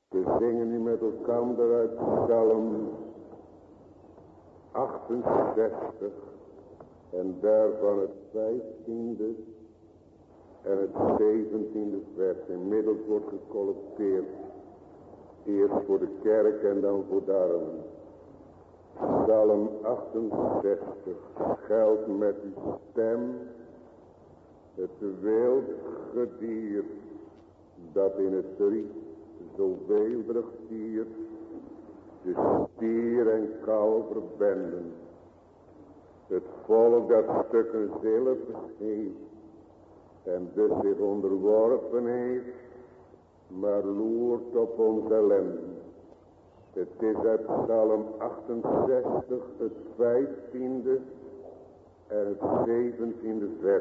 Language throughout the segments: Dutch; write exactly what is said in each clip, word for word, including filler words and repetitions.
We zingen nu met elkaar uit Psalm achtenzestig en daarvan het vijftiende en het zeventiende vers. Inmiddels wordt gecollecteerd. Eerst voor de kerk en dan voor de armen. Psalm achtenzestig. Scheld met uw stem het wild gedier dat in het riet zo weelderig stier, de stier en kalver benden. Het volk dat stukken zilver heeft en dus zich onderworpen heeft, maar loert op onze ellende. Het is uit Psalm achtenzestig, het vijftiende en het zeventiende vers.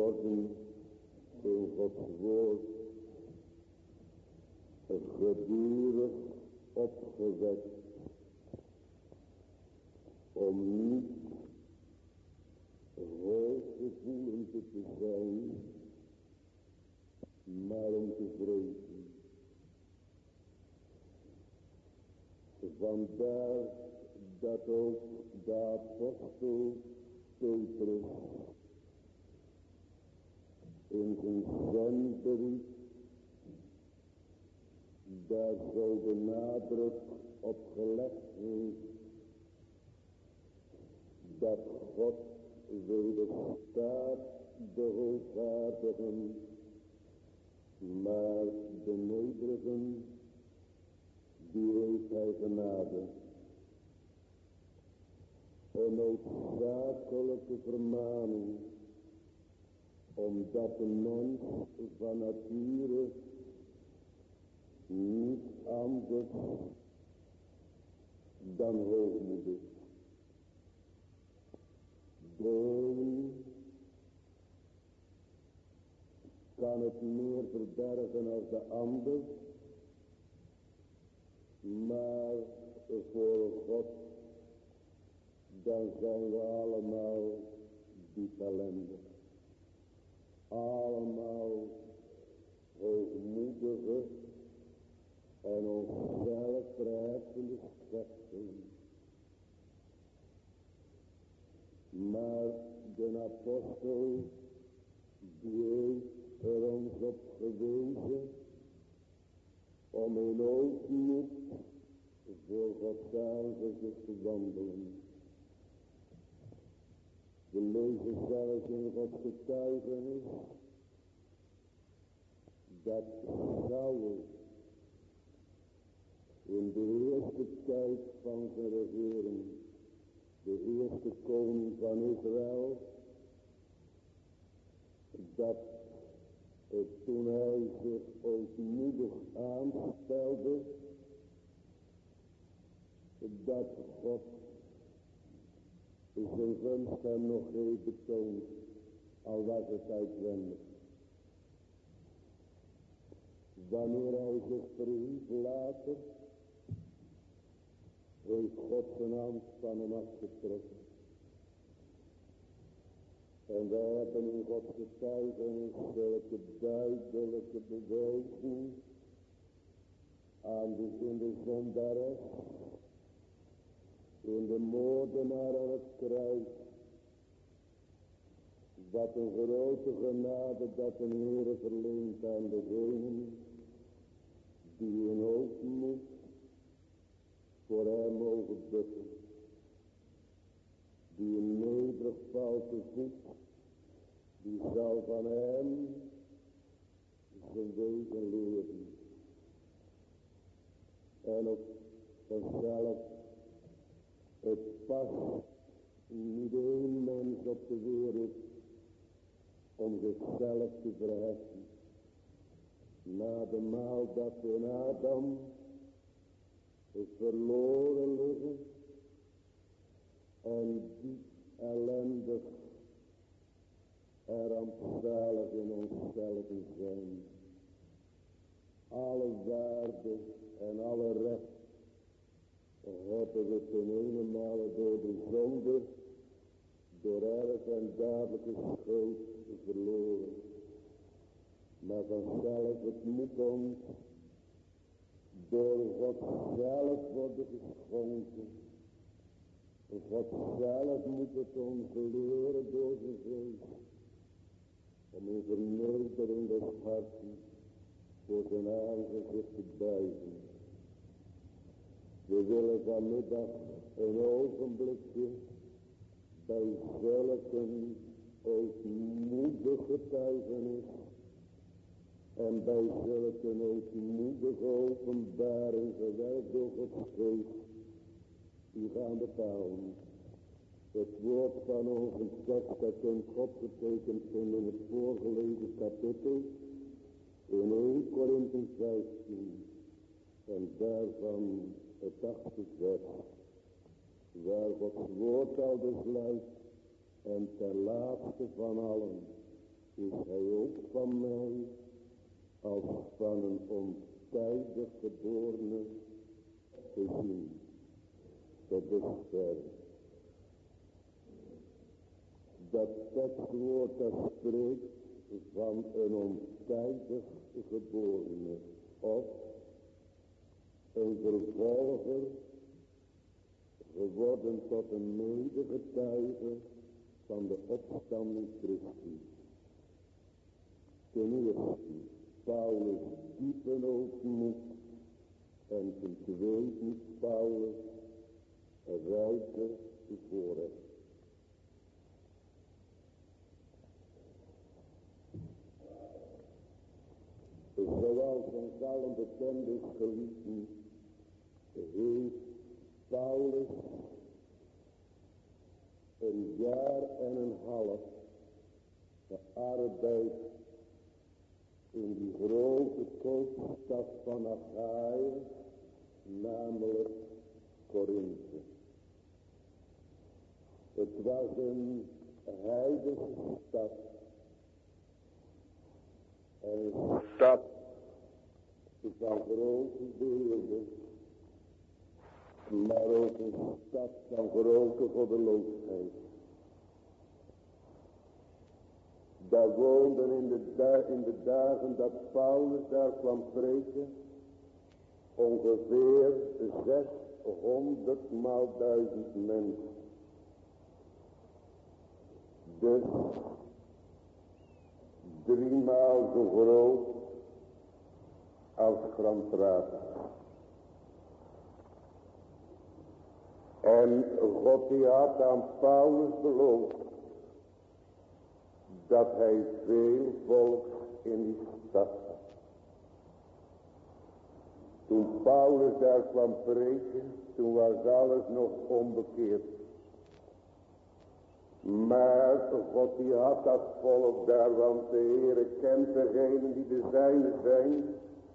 worden in Gods woord gedurig opgewekt om niet hooggevoelend te zijn, maar om te vrezen. Vandaar dat ook de apostel Petrus in zijn zendbrief daar zo de nadruk op gelegd heeft dat God wederstaat de hoogvaardigen, maar de nederigen die heeft hij genade. Een noodzakelijke vermaning, omdat de mens van nature niet anders dan hoogmoed is. De een kan het meer verbergen als de ander, maar voor God dan zijn we allemaal diep ellendig. Allemaal hoogmoedige en onszelf verheffende schepselen. Maar de apostel die heeft er ons op gewezen om in ootmoed voor Gods aangezicht te wandelen. We lezen zelfs in Gods getuigenis dat Saul in de eerste tijd van zijn regering, de eerste koning van Israël, dat het, toen hij zich ootmoedig aanstelde, dat God zijn gunst hem nog heeft betoond, al was het uitwendig. Wanneer hij zich verhief later, heeft God zijn hand van hem afgetrokken. En wij hebben in Gods getuigenis zulke duidelijke bewijzen aan de, in de zondares, in de moordenaar aan het kruis. Wat een grote genade dat de Heere verleent aan degenen die in hoogmoed voor hem mogen bukken. Die een nederig valt te voet, die zal van hem zijn wegen leren. En op vanzelf, het past niet één mens op de wereld om zichzelf te verheffen. Na de maal dat in Adam is verloren liggen en diep ellendig en rampzalig in onszelf zijn. Alle waarde en alle recht hebben we ten eenmaal door de zonde, door erg en dadelijke schuld verloren. Maar vanzelf het moet ons door God zelf worden geschonken. God zelf moet het ons leren door zijn geest. Om in vernedering des harten voor zijn aangezicht te buigen. We willen vanmiddag een ogenblikje bij zulke ootmoedige getuigenis en bij zulke ootmoedige openbaring gewerkt door Gods geest die gaan bepalen. Het woord van onze tekst dat kunt God getekend vinden in het voorgelezen kapitel in eerste Korinthe vijftien en daarvan het achtste vers, waar Gods woord al dus luidt en ter laatste van allen is hij ook van mij als van een ontijdig geborene gezien. Dat is ver. Dat tekstwoord dat spreekt van een ontijdig geborene of een vervolger geworden tot een medegetuige van de opstanding Christi. Ten eerste Paulus diepe ootmoed en ten tweede Paulus rijke voorrecht. Zoals ons allen bekend is, geliefden, heeft Paulus een jaar en een half gearbeid in die grote koopstad van Achaïe, namelijk Korinthe. Het was een heidense stad. Een stad van grote beelden, maar ook een stad van grote goddeloosheid. Daar woonden in de, da- in de dagen dat Paulus daar kwam preken ongeveer zeshonderdmaal duizend mensen. Dus driemaal zo groot als Grantstrata. En God die had aan Paulus beloofd dat hij veel volk in die stad had. Toen Paulus daar kwam preken, toen was alles nog onbekeerd. Maar God die had dat volk daar, want de Heere kent degenen die de zijne zijn.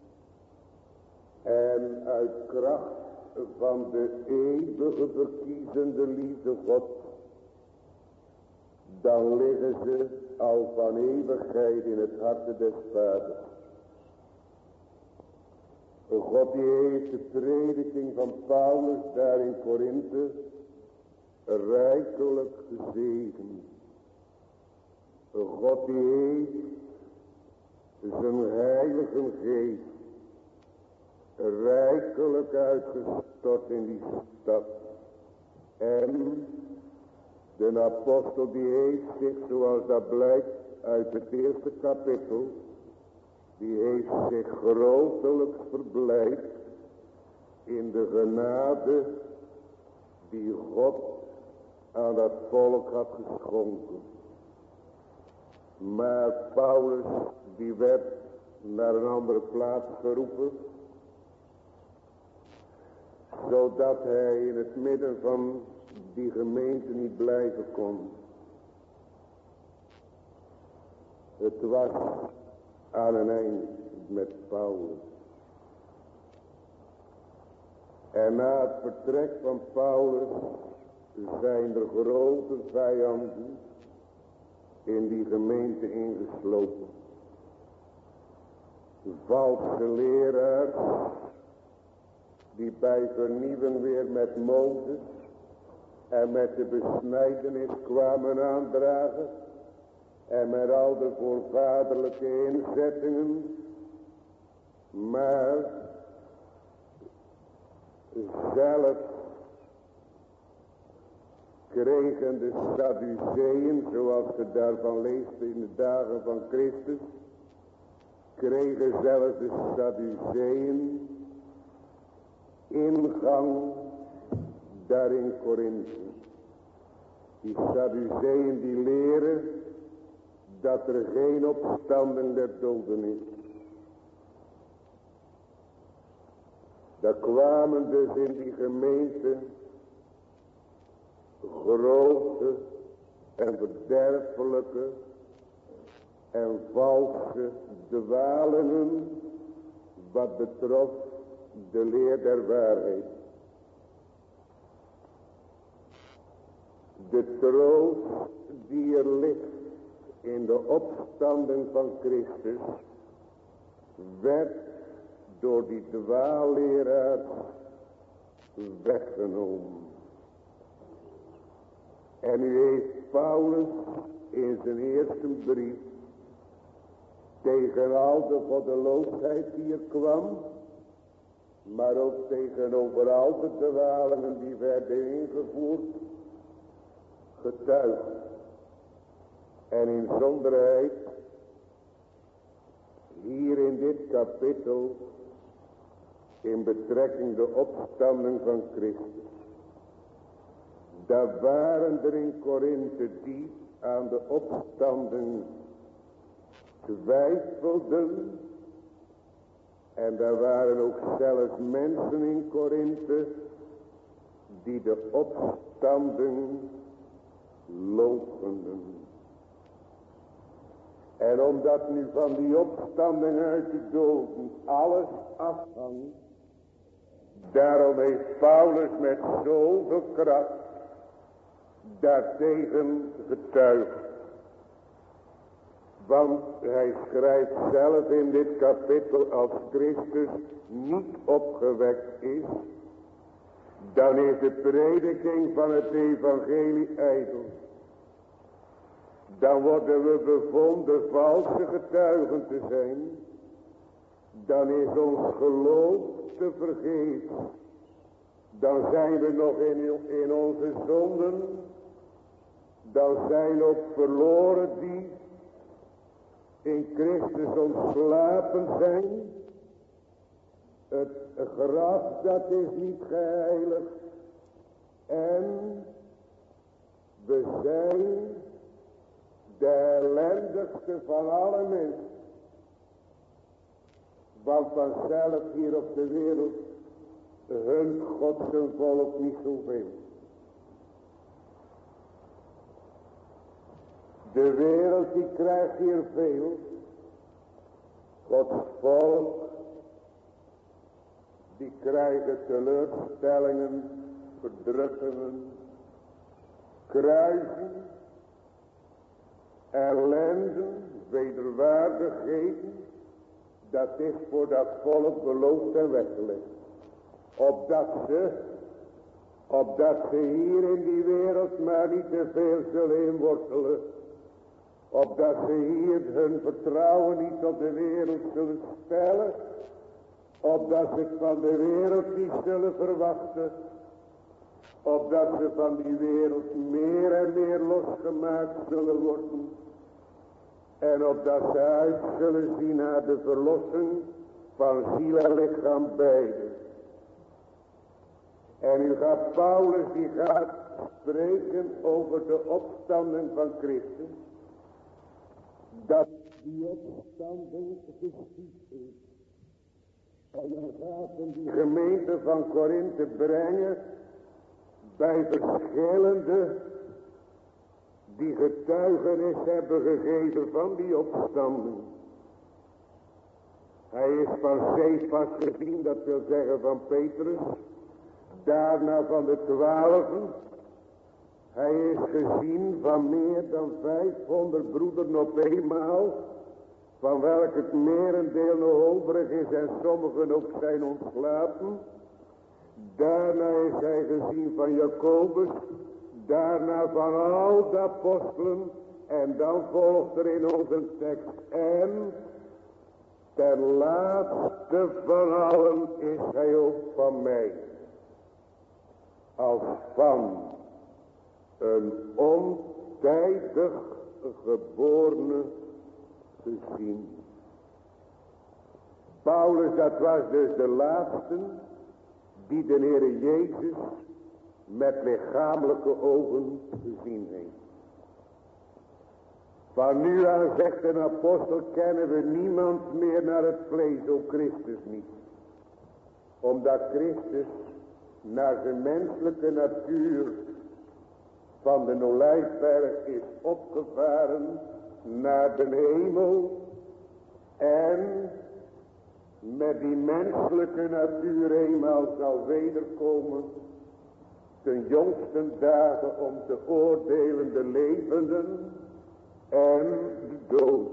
En uit kracht van de eeuwige verkiezende liefde God, dan liggen ze al van eeuwigheid in het harte des Vaders. God die heeft de prediking van Paulus daar in Korinthe rijkelijk gezegend. God die heeft zijn heilige geest rijkelijk uitgestort in die stad. En de apostel die heeft zich, zoals dat blijkt uit het eerste kapitel, die heeft zich grotelijk verblijd in de genade die God aan dat volk had geschonken. Maar Paulus die werd naar een andere plaats geroepen, zodat hij in het midden van die gemeente niet blijven kon. Het was aan een eind met Paulus. En na het vertrek van Paulus zijn er grote vijanden in die gemeente ingeslopen. Valse leraars die bij vernieuwen weer met Mozes en met de besnijdenis kwamen aandragen en met al de voorvaderlijke inzettingen, maar zelf kregen de Sadduceeën, zoals je daarvan leest in de dagen van Christus, kregen zelfs de Sadduceeën ingang daar in Korinthe. Die Sadduceeën die leren dat er geen opstanding der doden is. Daar kwamen dus in die gemeente grote en verderfelijke en valse dwalingen wat betrof de leer der waarheid. De troost die er ligt in de opstanding van Christus werd door die dwaalleraar weggenomen. En nu heeft Paulus in zijn eerste brief tegen al de goddeloosheid die er kwam, maar ook tegenover al de dwalingen die werden ingevoerd, getuigd. En in zonderheid hier in dit kapitel in betrekking de opstanding van Christus. Daar waren er in Korinthe die aan de opstanding twijfelden. En daar waren ook zelfs mensen in Korinthe die de opstanding loochenden. En omdat nu van die opstanding uit de doden alles afhangt, daarom heeft Paulus met zoveel kracht daartegen getuigd. Want hij schrijft zelf in dit kapitel, als Christus niet opgewekt is, dan is de prediking van het evangelie ijdel. Dan worden we bevonden valse getuigen te zijn. Dan is ons geloof te vergeefs. Dan zijn we nog in, in onze zonden. Dan zijn ook verloren die in Christus ontslapen zijn. Het graf dat is niet geheiligd. En we zijn de ellendigste van alle mensen. Want vanzelf hier op de wereld hun God zijn volk niet zoveel. De wereld die krijgt hier veel. Gods volk die krijgen teleurstellingen, verdrukkingen, kruisen, ellende, wederwaardigheden. Dat is voor dat volk beloofd en weggelegd. Opdat ze, opdat ze hier in die wereld maar niet te veel zullen inwortelen. Opdat ze hier hun vertrouwen niet op de wereld zullen stellen. Opdat ze het van de wereld niet zullen verwachten. Opdat ze van die wereld meer en meer losgemaakt zullen worden. En opdat ze uit zullen zien naar de verlossing van ziel en lichaam beide. En nu gaat Paulus, die gaat spreken over de opstanding van Christus. Dat die opstanding geschied is. En dan gaat hem die gemeente van Korinthe brengen bij verschillende die getuigenis hebben gegeven van die opstanding. Hij is van Cephas gezien, dat wil zeggen van Petrus. Daarna van de twaalfen. Hij is gezien van meer dan vijfhonderd broederen op eenmaal. Van welk het merendeel nog overig is en sommigen ook zijn ontslapen. Daarna is hij gezien van Jacobus. Daarna van al de apostelen. En dan volgt er in onze tekst. En ten laatste van allen is hij ook van mij. Als van een ontijdig geborene gezien. Paulus, dat was dus de laatste die de Heere Jezus met lichamelijke ogen gezien heeft. Van nu aan, zegt een apostel, kennen we niemand meer naar het vlees, ook Christus niet. Omdat Christus naar zijn menselijke natuur van de Olijfberg is opgevaren naar de hemel. En met die menselijke natuur eenmaal zal wederkomen ten jongsten dagen om te oordelen de levenden en de dood.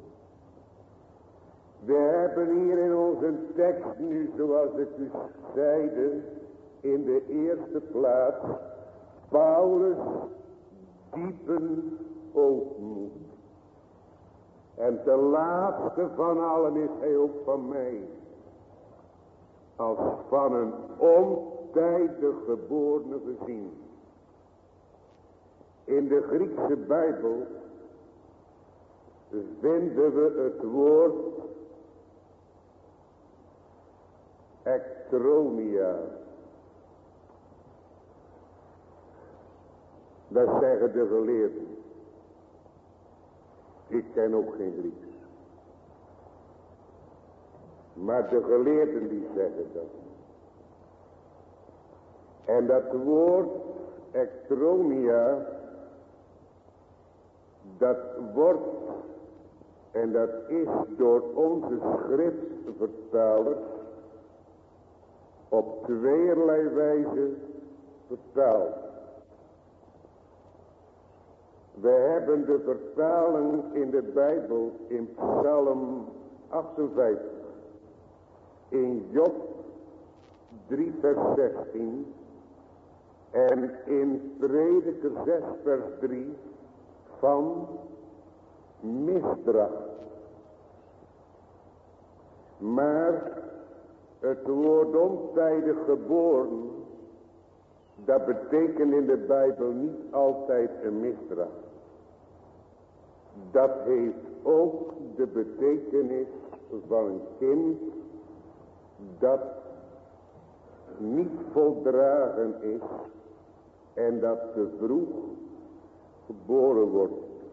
We hebben hier in onze tekst nu, zoals ik u zeide, in de eerste plaats Paulus' diepen ootmoed. En de laatste van allen is hij ook van mij. Als van een ontijdig geborene gezien. In de Griekse Bijbel vinden we het woord ektronia. Dat zeggen de geleerden. Ik ken ook geen Grieks. Maar de geleerden die zeggen dat. En dat woord ektronia, dat wordt, en dat is door onze schriftvertalers op tweeërlei wijze vertaald. We hebben de vertaling in de Bijbel in Psalm achtenvijftig, in Job drie vers zestien en in Prediker zes vers drie van misdracht. Maar het woord ontijdig geboren, dat betekent in de Bijbel niet altijd een misdracht. Dat heeft ook de betekenis van een kind dat niet voldragen is en dat te vroeg geboren wordt.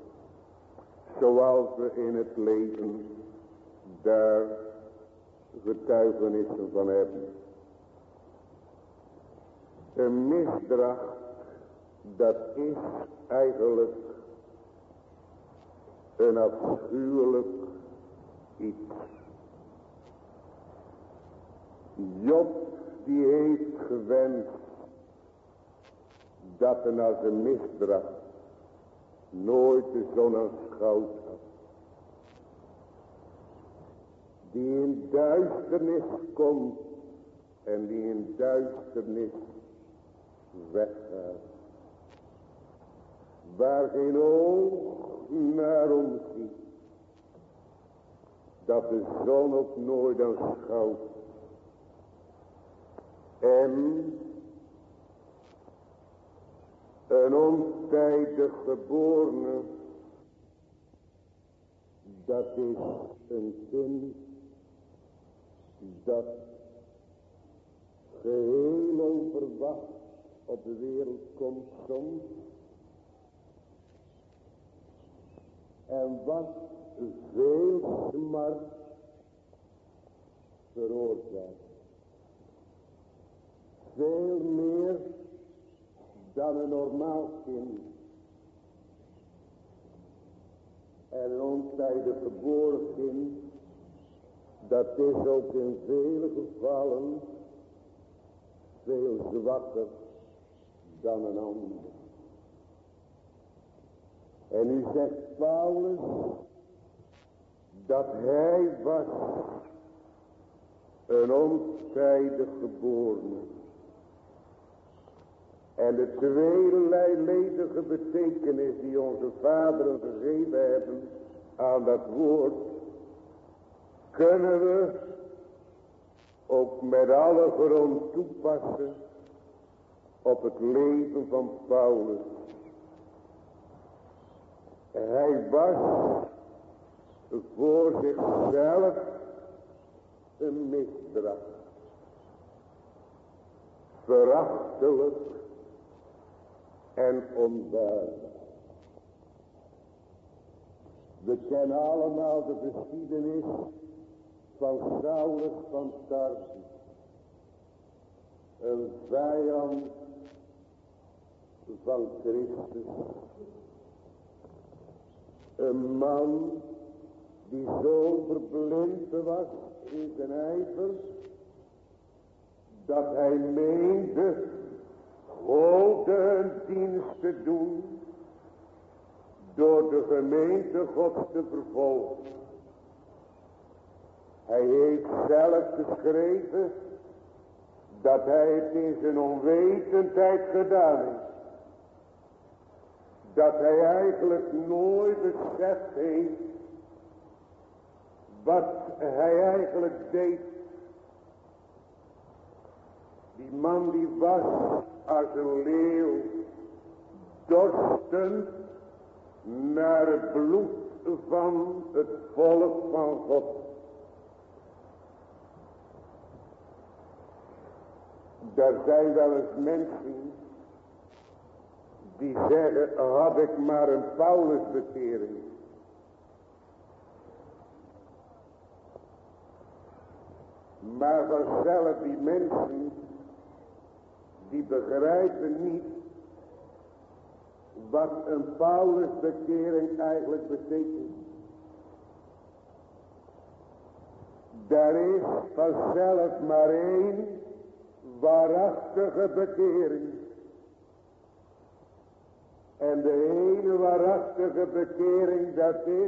Zoals we in het leven daar getuigenissen van hebben. Een misdracht, dat is eigenlijk een afschuwelijk iets. Job die heeft gewenst dat er als een misdracht nooit de zon aanschouwd had. Die in duisternis komt en die in duisternis weggaat. Waar geen oog naar omziet. Dat de zon ook nooit aanschouwt. En een ontijdig geborene, dat is een kind dat geheel onverwacht op de wereld komt soms. En wat veel smart veroorzaakt. Veel meer dan een normaal kind. En een ontijdig geboren kind, dat is ook in vele gevallen veel zwakker dan een ander. En nu zegt Paulus dat hij was een ontijdig geborene. En de tweeledige betekenis die onze vaderen gegeven hebben aan dat woord, kunnen we ook met alle grond toepassen op het leven van Paulus. Hij was voor zichzelf een misdracht. Verachtelijk en onwaardig. We kennen allemaal de geschiedenis van Saulus van Tarsus. Een vijand van Christus. Een man die zo verblind was in zijn ijver, dat hij meende God een dienst te doen door de gemeente Gods te vervolgen. Hij heeft zelf geschreven dat hij het in zijn onwetendheid gedaan heeft. Dat hij eigenlijk nooit beseft heeft wat hij eigenlijk deed. Die man die was als een leeuw, dorstend naar het bloed van het volk van God. Er zijn wel eens mensen die zeggen, had ik maar een Paulusbekering. Maar vanzelf die mensen, die begrijpen niet wat een Paulusbekering eigenlijk betekent. Er is vanzelf maar één waarachtige bekering. En de ene waarachtige bekering, dat is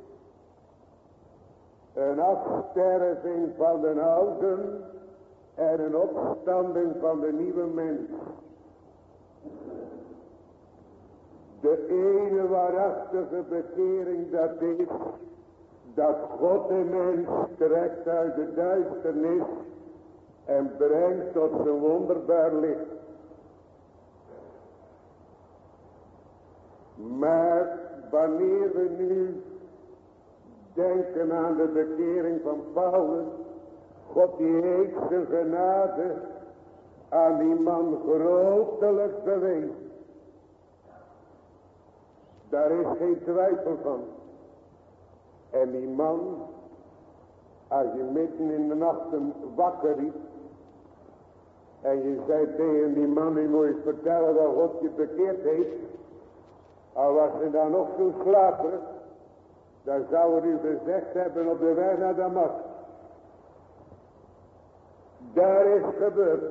een afsterving van de oude en een opstanding van de nieuwe mens. De ene waarachtige bekering, dat is dat God de mens trekt uit de duisternis en brengt tot zijn wonderbaar licht. Maar wanneer we nu denken aan de bekering van Paulus, God die heeft zijn genade aan die man grotelijk bewezen. Daar is geen twijfel van. En die man, als je midden in de nacht hem wakker riep, en je zei tegen die man, die moet je vertellen dat God je bekeerd heeft, al was hij dan nog zo slaperig, dan zou hij u gezegd hebben op de weg naar Damascus. Daar is gebeurd.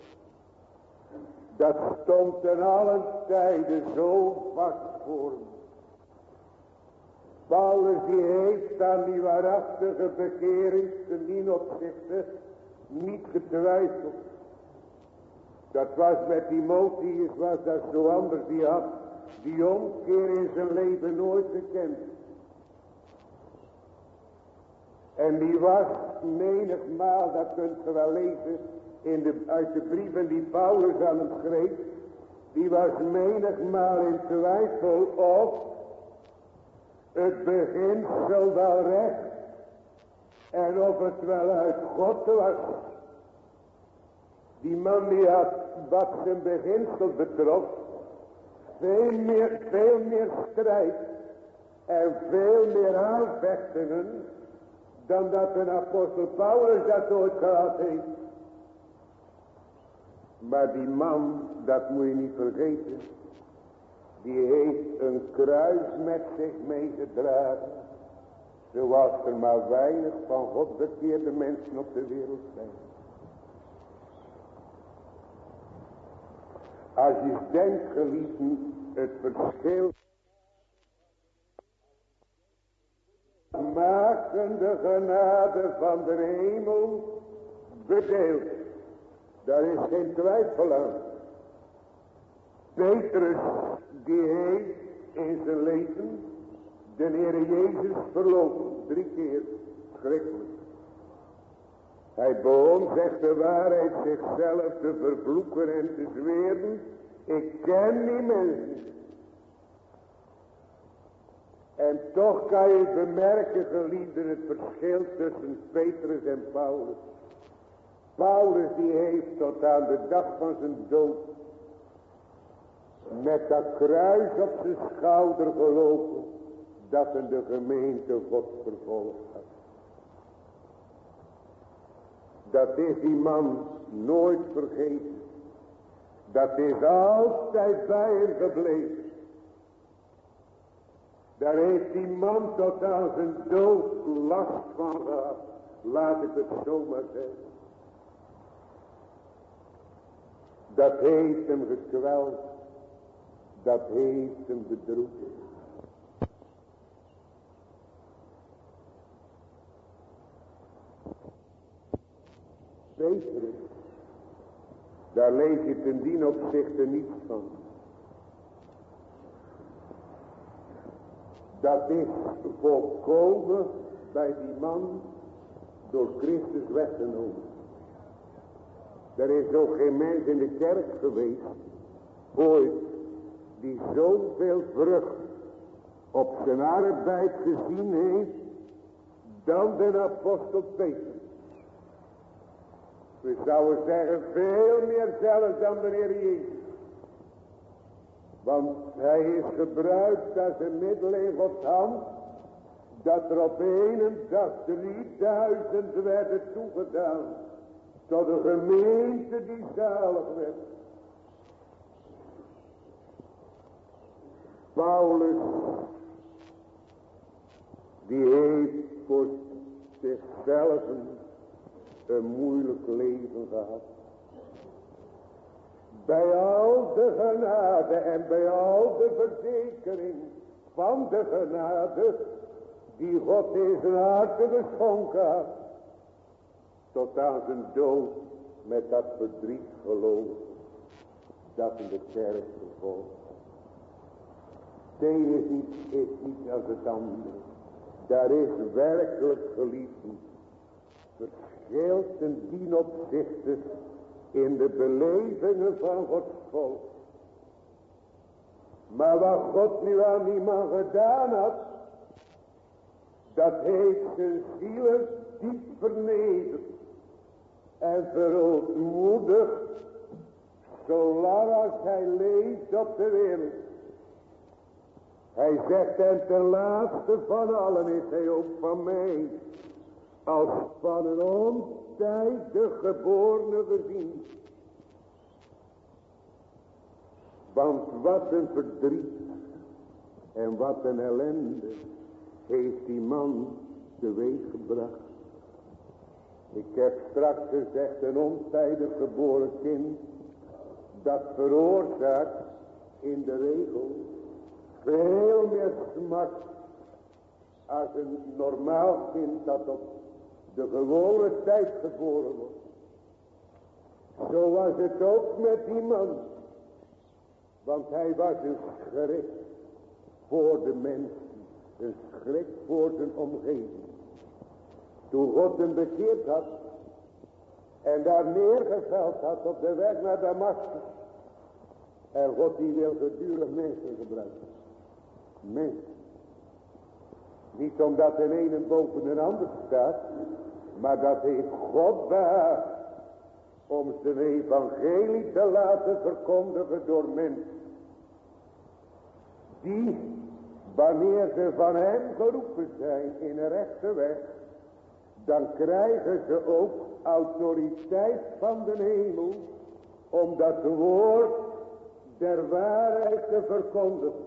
Dat stond ten allen tijde zo vast voor hem. Paulus die heeft aan die waarachtige bekering ten dien opzichte niet getwijfeld. Dat was met Timotheus, was dat zo anders. Die had die omkeer in zijn leven nooit gekend. En die was menigmaal, dat kunt je wel lezen in de, uit de brieven die Paulus aan hem schreef. Die was menigmaal in twijfel of het beginsel wel recht en of het wel uit God was. Die man die had wat zijn beginsel betrof veel meer, veel meer strijd en veel meer aanvechtingen dan dat een apostel Paulus dat ooit gehad heeft. Maar die man, dat moet je niet vergeten, die heeft een kruis met zich meegedragen, zoals er maar weinig van God bekeerde mensen op de wereld zijn. Als je denkt, geliefden, het verschil maken de genade van de hemel bedeeld. Daar is geen twijfel aan. Petrus, die heeft in zijn leven de Heer Jezus verloochen. Drie keer. Schrikkelijk. Hij begon, zegt de waarheid, zichzelf te vervloeken en te zweren. Ik ken die mensen. En toch kan je bemerken, geliefden, het verschil tussen Petrus en Paulus. Paulus die heeft tot aan de dag van zijn dood met dat kruis op zijn schouder gelopen dat hij de gemeente God vervolgd had. Dat is die man nooit vergeten. Dat is altijd bij hem gebleven. Daar heeft die man tot aan zijn dood last van gehad. Laat ik het zo maar zeggen. Dat heeft hem gekweld. Dat heeft hem bedroefd. Petrus, daar lees je ten dien opzichte niets van. Dat is volkomen bij die man door Christus weggenomen. Er is ook geen mens in de kerk geweest, ooit, die zoveel vrucht op zijn arbeid gezien heeft, dan de apostel Petrus. We zouden zeggen, veel meer zelfs dan de Heer Jezus. Want hij is gebruikt als een middel in Gods hand, dat er op een dag drieduizend werden toegedaan, tot een gemeente die zalig werd. Paulus, die heeft voor zichzelf een, een moeilijk leven gehad. Bij al de genade en bij al de verzekering van de genade die God in zijn harte geschonken had, tot aan zijn dood met dat verdriet geloof dat in de kerk vervolgt. Het een is niet, is niet als het andere. Daar is werkelijk geliefd verschil ten dien opzichte in de belevingen van Gods volk. Maar wat God nu aan die man gedaan had, dat heeft zijn zielen diep vernederd en verootmoedigd, zolang als hij leeft op de wereld. Hij zegt, en ten laatste van allen is hij ook van mij, als van een ontijdig geborene gezien. Want wat een verdriet en wat een ellende heeft die man teweeggebracht. Ik heb straks gezegd, een ontijdig geboren kind, dat veroorzaakt in de regel veel meer smart als een normaal kind dat op de gewone tijd geboren wordt. Zo was het ook met die man. Want hij was een schrik voor de mensen. Een schrik voor zijn omgeving. Toen God hem bekeerd had. En daar neergeveld had op de weg naar Damascus. En God die wil gedurig mensen gebruiken. Mensen. Niet omdat de ene boven de ander staat. Maar dat heeft God behaagd. Om zijn evangelie te laten verkondigen door mensen. Die, wanneer ze van hem geroepen zijn in een rechte weg, dan krijgen ze ook autoriteit van de hemel om dat woord der waarheid te verkondigen.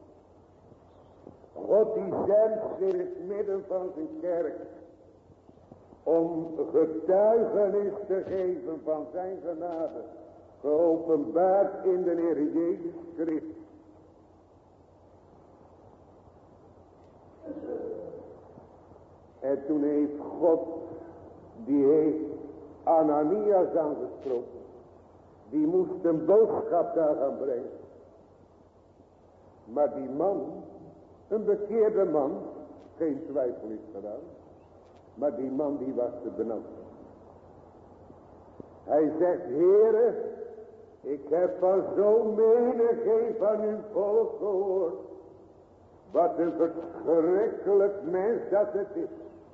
God die zendt in het midden van zijn kerk om getuigenis te geven van zijn genade, geopenbaard in de Heer Jezus Christus. En toen heeft God, die heeft Ananias aangesproken. Die moest een boodschap daar gaan brengen. Maar die man, een bekeerde man, geen twijfel is gedaan. Maar die man die was te benauwd. Hij zegt, Heere, ik heb van zo menigeen van uw volk gehoord. Wat een verschrikkelijk mens dat het is.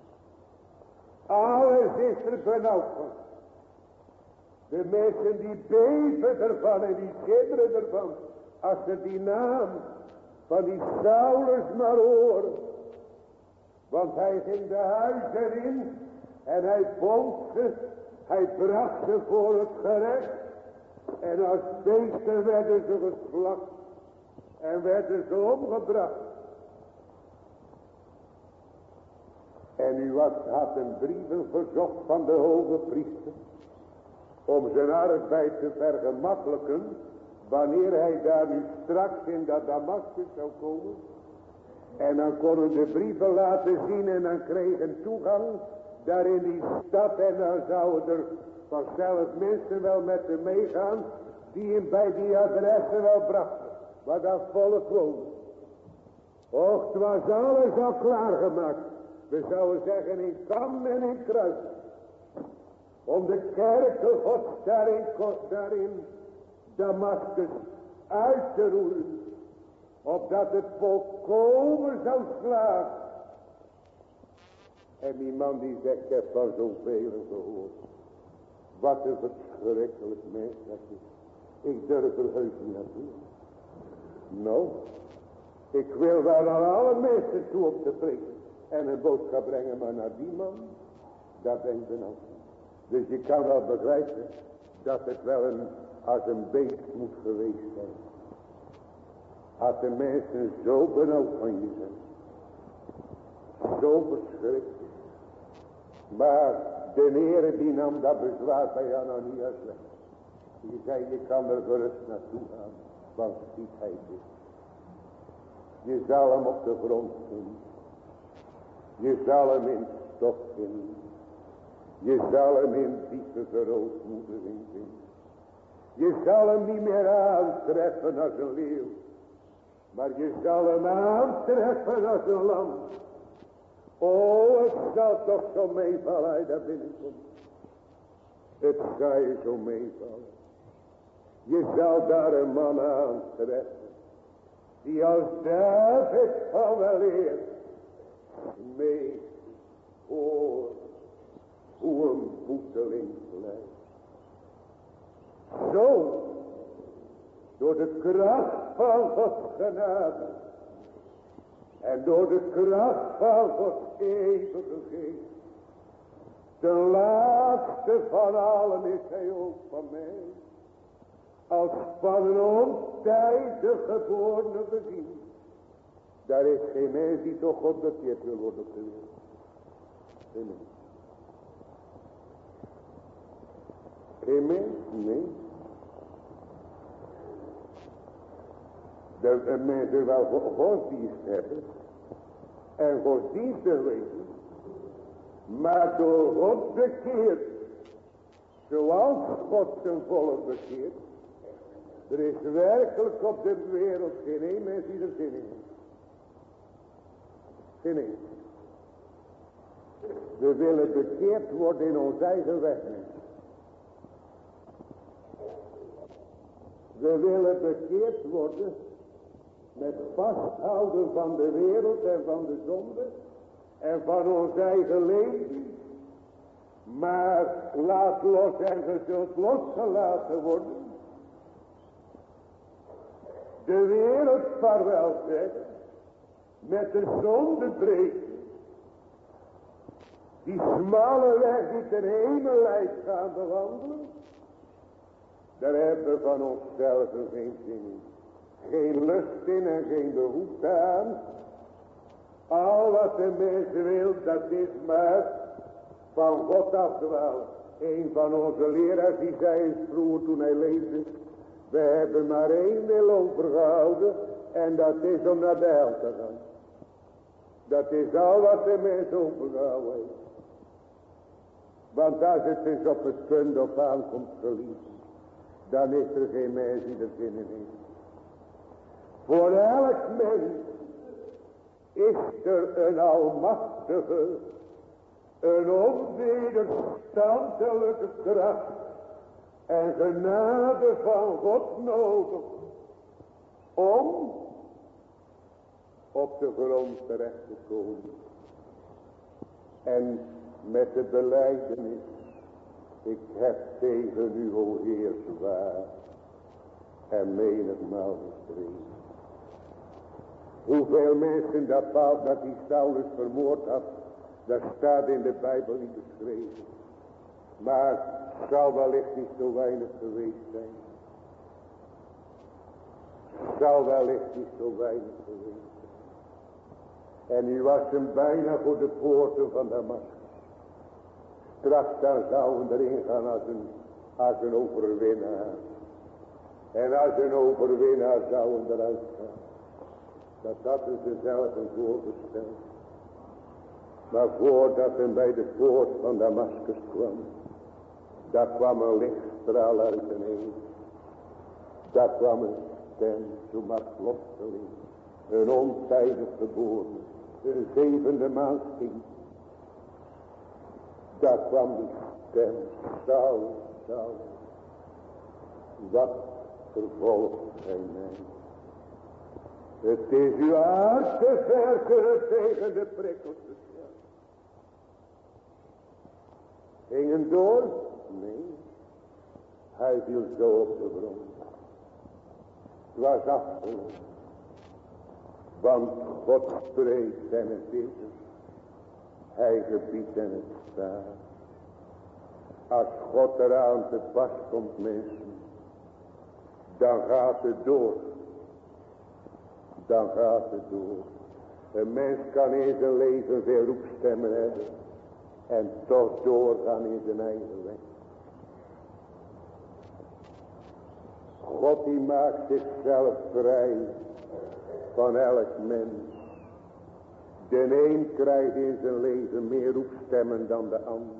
Alles is er benauwd van. De mensen die beven ervan en die schitteren ervan. Als ze die naam van die Saulus maar horen. Want hij ging de huizen in en hij bond ze. Hij bracht ze voor het gerecht. En als beesten werden ze geslacht. En werden ze omgebracht. En u had, had een brieven verzocht van de hoge priester. Om zijn arbeid te vergemakkelijken. Wanneer hij daar nu straks in dat Damascus zou komen. En dan konden de brieven laten zien en dan kregen toegang daar in die stad. En dan zouden er Vanzelf mensen wel met hem meegaan, die hem bij die adressen wel brachten, waar dat volk woonde. Och, het was alles al klaargemaakt. We zouden zeggen in kam en in kruis. Om de kerken Gods daarin, daarin Damascus uit te roeren. Opdat het volkomen zou slagen. En die man die zegt, ik heb van zoveel gehoord. Wat een verschrikkelijk mens dat is. Ik durf er heus niet naartoe. Nou, ik wil wel naar alle mensen toe op te preken. En een boodschap brengen, maar naar die man, dat denkt men ook. Dus je kan wel begrijpen dat het wel een, als een beest moet geweest zijn. Als de mensen zo benauwd van je zijn. Zo verschrikt. Maar de Heere die nam dat bezwaar bij Ananias weg. Die zei, je kan er gerust naartoe gaan, want ziet hij dit. Je zal hem op de grond vinden. Je zal hem in stof vinden. Je zal hem in diepe verootmoediging vinden. Je zal hem niet meer aantreffen als een leeuw. Maar je zal hem aantreffen als een lam. Oh, het zal toch zo meevallen als hij daar binnenkomt. Het zal je zo meevallen. Je zal daar een man aantreffen. Die als David van weleer mee hoort hoe een boeteling blijft. Zo, door de kracht van Gods genade en door de kracht van Gods eeuwige geest, de laatste van allen is hij ook van mij, als van een ontijdig geborene bediening. Daar is geen mens die toch God bekeerd wil worden op de wereld. Geen mens. Geen mens? Nee. De mensen wel godsdienst hebben en godsdienstig weten, maar door God bekeerd, zoals God zijn volk bekeert. Er is werkelijk op de wereld geen één mens die er zin in heeft. Geen één. We willen bekeerd worden in ons eigen weg. We willen bekeerd worden met vasthouden van de wereld en van de zonde en van ons eigen leven. Maar laat los en ge zult losgelaten worden. De wereld vaarwel zeggen, met de zonde breken. Die smalle weg die ten hemel leidt gaan bewandelen. Daar hebben we van onszelf geen zin in. Geen lust in en geen behoefte aan. Al wat de mens wil, dat is maar van God afdwalen. Een van onze leraars die zei eens vroeger toen hij leefde. We hebben maar één wil overgehouden. En dat is om naar de hel te gaan. Dat is al wat de mens overgehouden heeft. Want als het is op het punt op aankomt geliefd, dan is er geen mens die er zin in heeft. Voor elk mens is er een almachtige, een onwederstandelijke kracht en genade van God nodig om op de grond terecht te komen. En met de belijdenis, ik heb tegen u, o Heer, zwaar en menigmaal gestreden. Hoeveel mensen dat paalt dat die Saulus vermoord had, dat staat in de Bijbel niet beschreven. Maar het zal wellicht niet zo weinig geweest zijn. Het zal wellicht niet zo weinig geweest zijn. En u was hem bijna voor de poorten van Damascus. Straks dan zouden we erin gaan als een, als een overwinnaar. En als een overwinnaar zouden we eruit gaan. Dat hadden ze zelf een voorgesteld. Maar voordat hij bij de poort van Damascus kwam, Daar kwam een lichtstraal uit de hemel. Daar kwam een stem, zo maar plotseling. Een ontijdig geboren, een zevende maand ging. Daar kwam die stem, Saul, Saul, wat vervolgt gij mij? Het is uw hart te werken tegen de prikkels. Gingen door? Nee. Hij viel zo op de grond. Het was afgelopen. Want God spreekt en het is er. Hij gebiedt en het staat. Als God eraan te pas komt, mensen, dan gaat het door. Dan gaat het door. Een mens kan in zijn leven veel roepstemmen hebben. En toch doorgaan in zijn eigen weg. God die maakt zichzelf vrij van elk mens. De een krijgt in zijn leven meer roepstemmen dan de ander.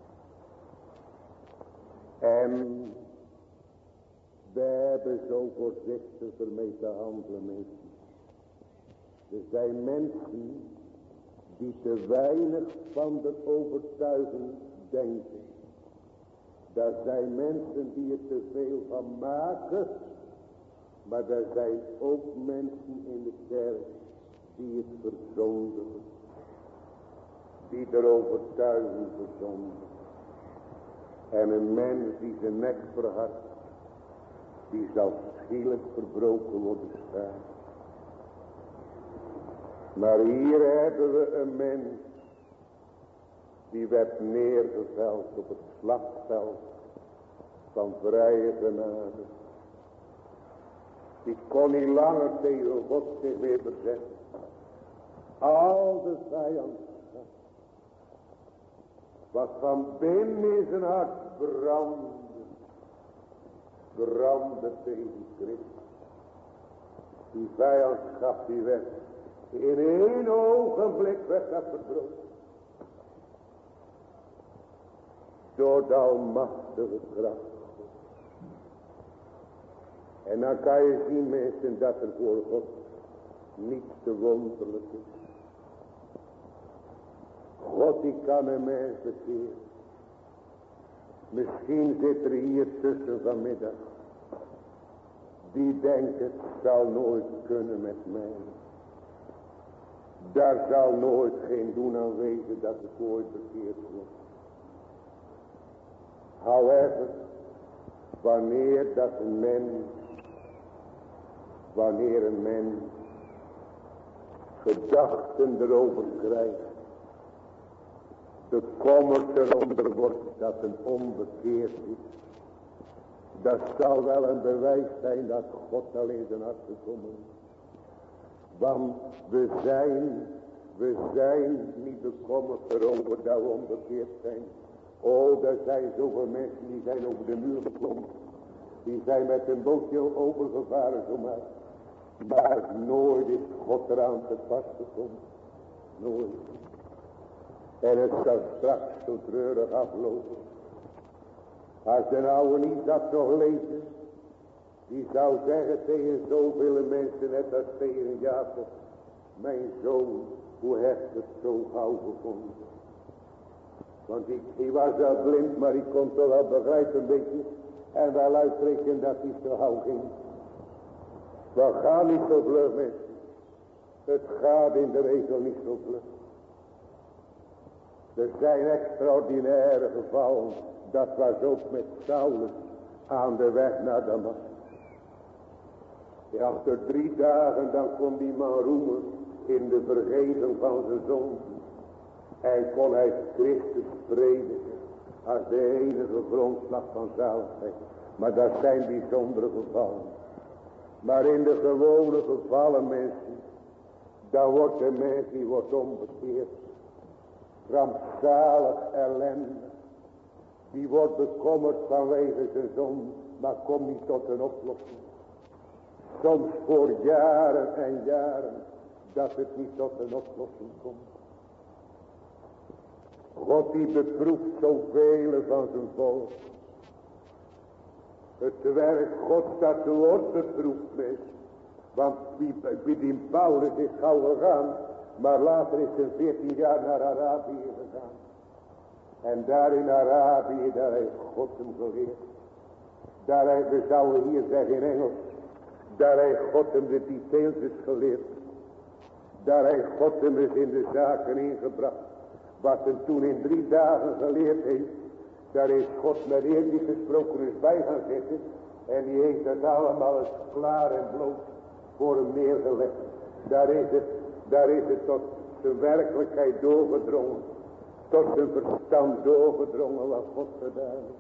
En we hebben zo voorzichtig ermee te handelen, mensen. Er zijn mensen die te weinig van de overtuiging denken. Er zijn mensen die er te veel van maken. Maar er zijn ook mensen in de kerk die het verzondigen. Die er overtuiging verzondigen. En een mens die zijn nek verhardt, die zal schielijk verbroken worden staan. Maar hier hebben we een mens die werd neergeveld op het slagveld van vrije genade. Die kon niet langer tegen God zich meer verzetten. Al de vijandschap wat van binnen in zijn hart brandde, brandde tegen Christus. Die vijandschap die werd in één ogenblik werd dat verbroken. Door de almachtige kracht. En dan kan je zien, mensen, dat er voor God niets te wonderlijk is. God die kan een mens bekeren. Misschien zit er hier tussen vanmiddag. Die denkt het zal nooit kunnen met mij. Daar zal nooit geen doen aan wezen dat het ooit bekeerd wordt. However, wanneer dat een mens, wanneer een mens gedachten erover krijgt, bekommerd eronder wordt dat een onbekeerd is, dat zal wel een bewijs zijn dat God al in zijn hart gekomen is. Want we zijn, we zijn niet bekommerd erover dat we onbekeerd zijn. Oh, er zijn zoveel mensen die zijn over de muur geklommen. Die zijn met een bootje overgevaren zomaar. Maar nooit is God eraan te pas gekomen. Nooit. En het zal straks zo treurig aflopen. Als de oude niet dat nog lezen, die zou zeggen tegen zoveel mensen, net als tegen Jacob: mijn zoon, hoe hebt het zo gauw gevonden? Want ik, ik was wel blind, maar ik kon toch wel begrijpen een beetje. En wel uitrekenen dat hij zo gauw ging. We gaan niet zo vlug, mensen. Het gaat in de regel niet zo vlug. Er zijn extraordinaire gevallen. Dat was ook met Saulus aan de weg naar Damascus. Ja, achter drie dagen dan kon die man roemen in de vergeving van zijn zoon. En kon hij Christus prediken als de enige grondslag van zaligheid. Maar dat zijn bijzondere gevallen. Maar in de gewone gevallen, mensen, dan wordt de mens die wordt omgekeerd. Rampzalig ellende. Die wordt bekommerd vanwege zijn zon, maar komt niet tot een oplossing. Soms voor jaren en jaren dat het niet tot een oplossing komt. God die beproeft zoveel van zijn volk. Het werk God dat wordt beproefd is. Want wie, wie die Paulus is gauw gegaan. Maar later is hij veertien jaar naar Arabië gegaan. En daar in Arabië, daar heeft God hem geleerd. Daar heeft, we zouden hier zeggen in Engels. Daar heeft God hem de details geleerd. Daar heeft God hem eens in de zaken ingebracht. Wat hem toen in drie dagen geleerd heeft. Daar is God met eer die gesproken is bij gaan zitten. En die heeft dat allemaal eens klaar en bloot voor hem neergelegd. Daar is het, daar is het tot zijn werkelijkheid doorgedrongen. Tot zijn verstand doorgedrongen wat God gedaan heeft.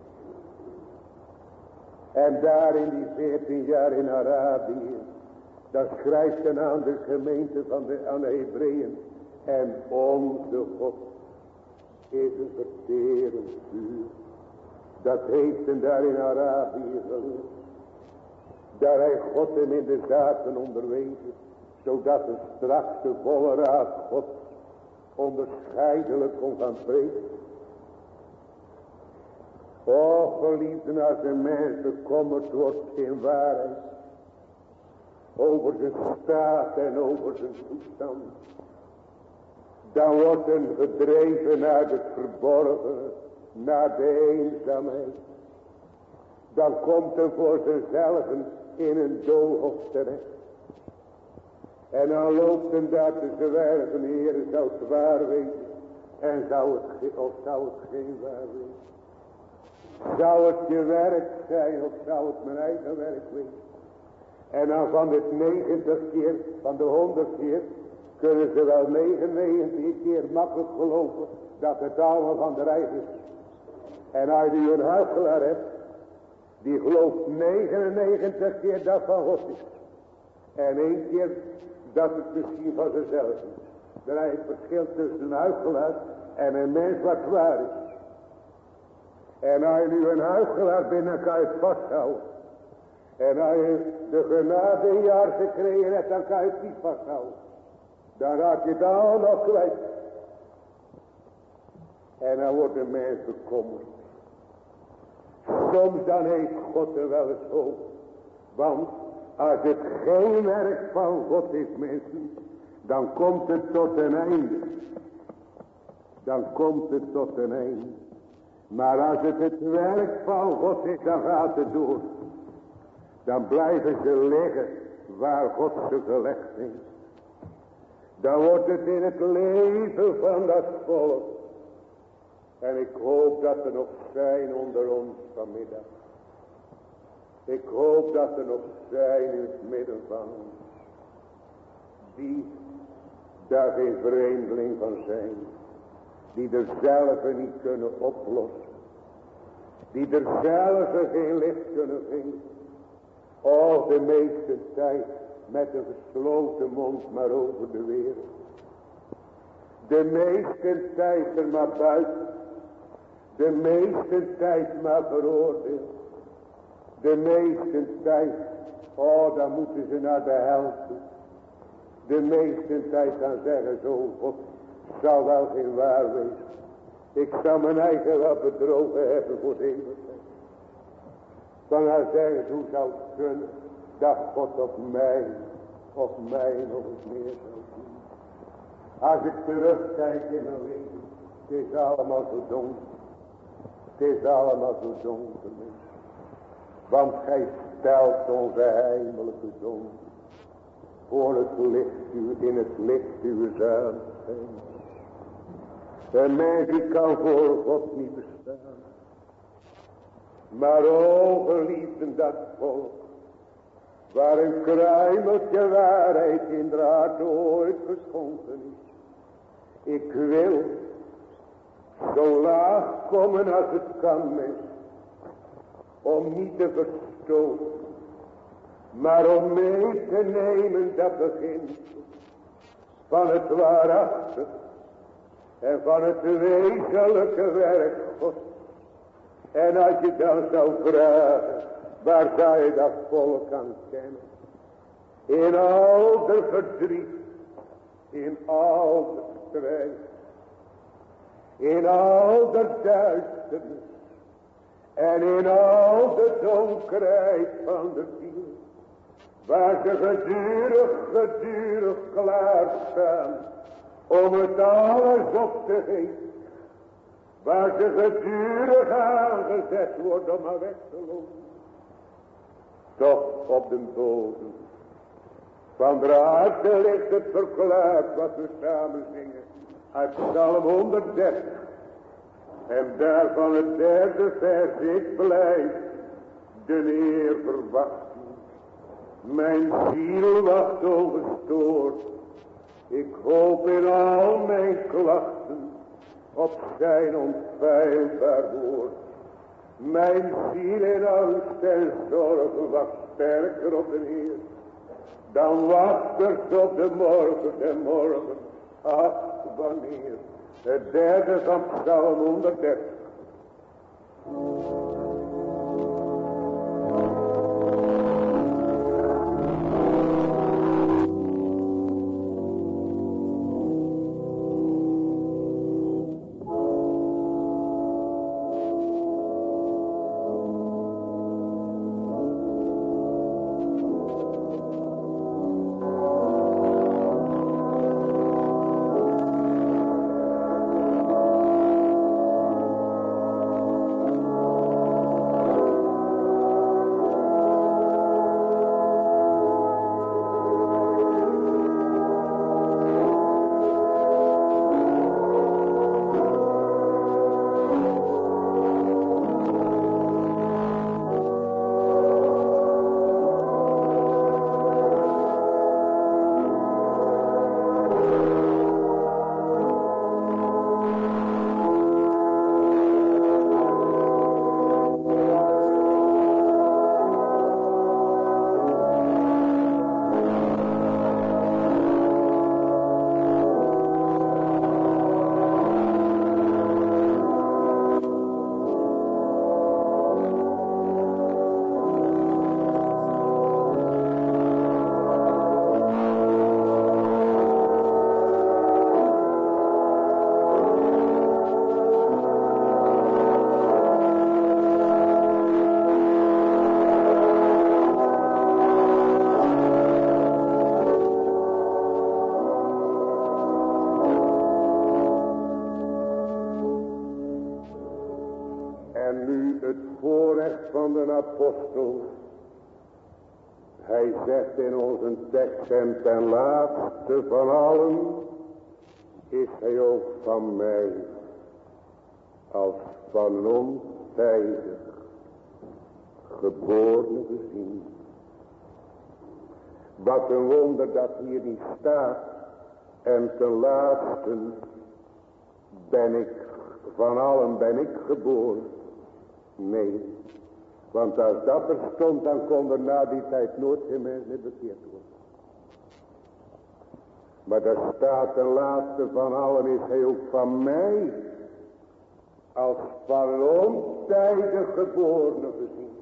En daar in die veertien jaar in Arabië. Dan schrijft hij aan de gemeente van de, aan de Hebreeën. En onze God is een verterend vuur. Dat heeft hem daar in Arabië geleerd. Daar heeft God hem in de zaken onderwezen. Zodat hij straks de volle raad God onderscheidelijk kon gaan preken. O geliefden, als een mens bekommerd wordt in waarheid. Over zijn staat en over zijn toestand. Dan wordt hij gedreven naar het verborgen. Naar de eenzaamheid. Dan komt hij voor zichzelf in een doolhof terecht. En dan loopt hij daar te zwerven. Heer, zou het waar wezen. En zou het, of zou het geen waar wezen. Zou het je werk zijn of zou het mijn eigen werk wezen. En dan van het negentig keer, van de honderd keer, kunnen ze wel negenennegentig keer makkelijk geloven dat het allemaal van de reis is. En als je een huichelaar hebt, die gelooft negenennegentig keer dat van God is. En één keer dat het misschien van zichzelf is. Er is het verschil tussen een huichelaar en een mens wat waar is. En als je nu een huichelaar bent, dan kan je het vasthouden. En als je de genade een jaar gekregen hebt, dan kan je het niet vasthouden. Dan raak je het allemaal kwijt. En dan wordt de mens bekommerd. Soms dan heeft God er wel eens hoop. Want als het geen werk van God is, mensen, dan komt het tot een einde. Dan komt het tot een einde. Maar als het het werk van God is, dan gaat het door. Dan blijven ze liggen waar God ze gelegd heeft. Dan wordt het in het leven van dat volk. En ik hoop dat er nog zijn onder ons vanmiddag. Ik hoop dat er nog zijn in het midden van ons. Die daar geen vreemdeling van zijn. Die er zelf niet kunnen oplossen. Die er zelf geen licht kunnen vinden. Of de meeste tijd met een gesloten mond maar over de wereld. De meeste tijd er maar buiten. De meeste tijd maar veroordeeld. De meeste tijd, oh dan moeten ze naar de hel toe. De meeste tijd dan zeggen zo, God zal wel geen waar wezen. Ik zou mijn eigen wel bedrogen hebben voor de eeuwigheid. Dan gaan zeggen, hoe zou het kunnen dat God op mij, op mij nog eens meer zou doen. Als ik terugkijk in mijn leven, het is allemaal zo donker. Het is allemaal zo donker. Want gij stelt onze heimelijke zon voor het licht, in het licht uw zaligheid. Een mens die kan voor God niet bestaan. Maar o geliefden, dat volk, waar een kruimeltje waarheid in de hart ooit geschonken is. Ik wil zo laag komen als het kan, mens, om niet te verstoten, maar om mee te nemen dat begin van het waarachtig en van het wezenlijke werk God. En als je dan zou vragen, waar zou je dat volk aan kennen? In al de verdriet, in al de strijd, in al de duisternis, En in al de donkerheid van de ziel, waar ze gedurig, gedurig klaarstaan, om het alles op te geven. Waar ze gedurig aangezet worden om maar weg te lopen. Toch op de bodem van de aarde ligt het verklaard wat we samen zingen. Uit Psalm honderddertig. En daarvan het derde vers, ik blijf de Heer verwachten. Mijn ziel wacht ongestoord. Ik hoop in al mijn klachten op zijn onfeilbaar woord. Mijn ziel in angst en zorgen wacht sterker op de Heer. Dan wachters op de morgen, de morgen, ach wanneer. Het derde van Psalm honderddertig. Apostel, hij zegt in onze tekst, en ten laatste van allen is hij ook van mij als van ontijdig geboren gezien. Wat een wonder dat hier niet staat, en ten laatste ben ik, van allen ben ik geboren. Nee. Want als dat er stond, dan kon er na die tijd nooit geen mens meer bekeerd worden. Maar daar staat de laatste van allen is hij ook van mij, als van ontijdig geborene gezien.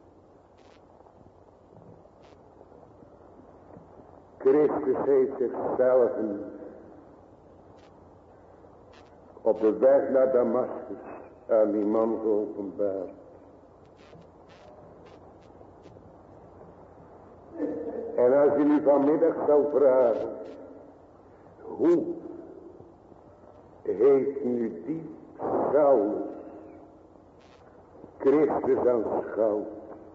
Christus heeft zichzelf op de weg naar Damascus aan die man geopenbaard. En als je nu vanmiddag zou vragen, hoe heeft nu die Saulus Christus aanschouwd,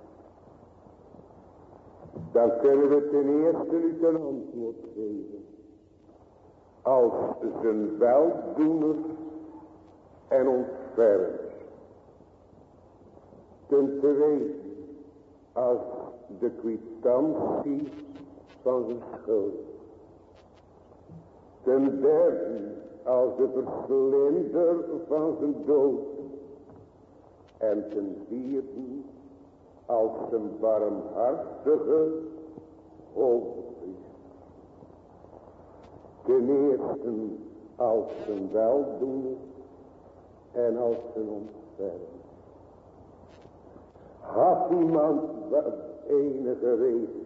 dan kunnen we ten eerste nu ten antwoord geven als zijn weldoener en ontfermer. Ten tweede als de kwitantie van zijn schuld. Ten derde als de verslinder van zijn dood. En ten vierde als zijn barmhartige hoogpriester. Ten eerste als zijn weldoener en als zijn ontfermer. Had iemand enige reden?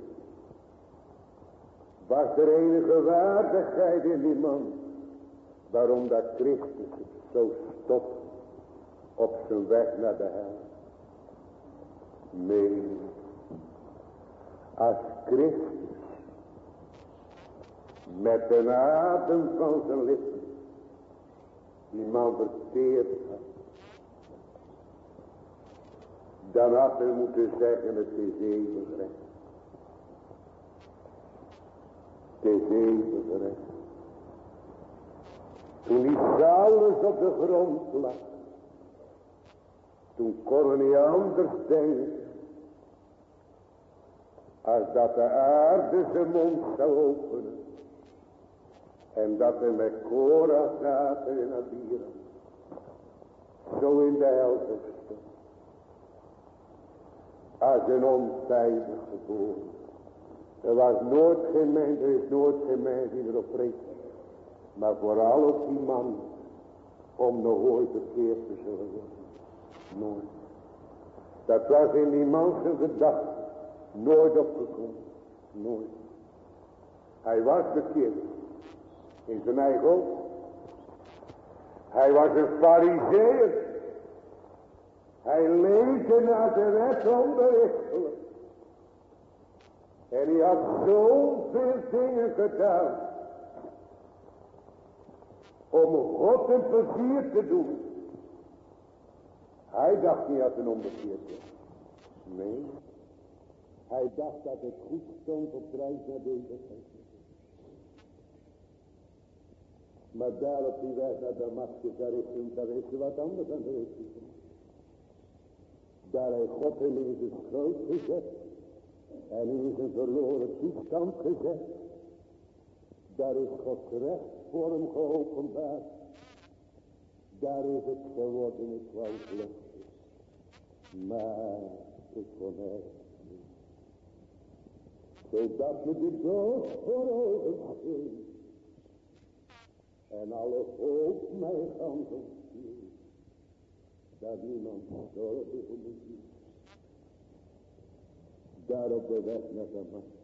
Was er enige waardigheid in die man? Waarom dat Christus zo stopt op zijn weg naar de hel? Nee, als Christus met de adem van zijn lippen die man verteerd had, dan had hij moeten zeggen, het is eeuwig recht. Het is eeuwig recht. Toen die Saulus op de grond lag, toen kon hij niet anders denken, als dat de aarde zijn mond zou openen, en dat hij met Korah gaat en Abiram, zo in de hel stond, als een ontijdig geboren. Er was nooit geen mens, er is nooit geen mens die erop rekent, maar vooral op die man, om nog ooit verkeerd te zullen worden. Nooit. Dat was in die man zijn gedachte nooit opgekomen. Nooit. Hij was verkeerd. In zijn eigen hoofd. Hij was een farizeeër. Hij leefde naar de wet onberichtelijk. En hij had zoveel dingen gedaan om God een plezier te doen. Hij dacht niet dat het onbekeerd was. Nee. Hij dacht dat het goed stond op reis naar de eeuwigheid. Maar daar op die weg naar Damascus, daar is hij, daar is hij wat anders aan de weg gekomen. Daar heeft God hem in zijn schuld gezet. En in zijn verloren toestand gezet. Daar is Gods recht voor hem geopenbaard. Daar is het geworden, ik wou vluchten. Maar ik kon er niet. Zodat me de dood voor ogen scheen. En alle hoop mij gaan ontviel. Dat niemand zorgde voor me ziet. Daar op de weg naar Damascus.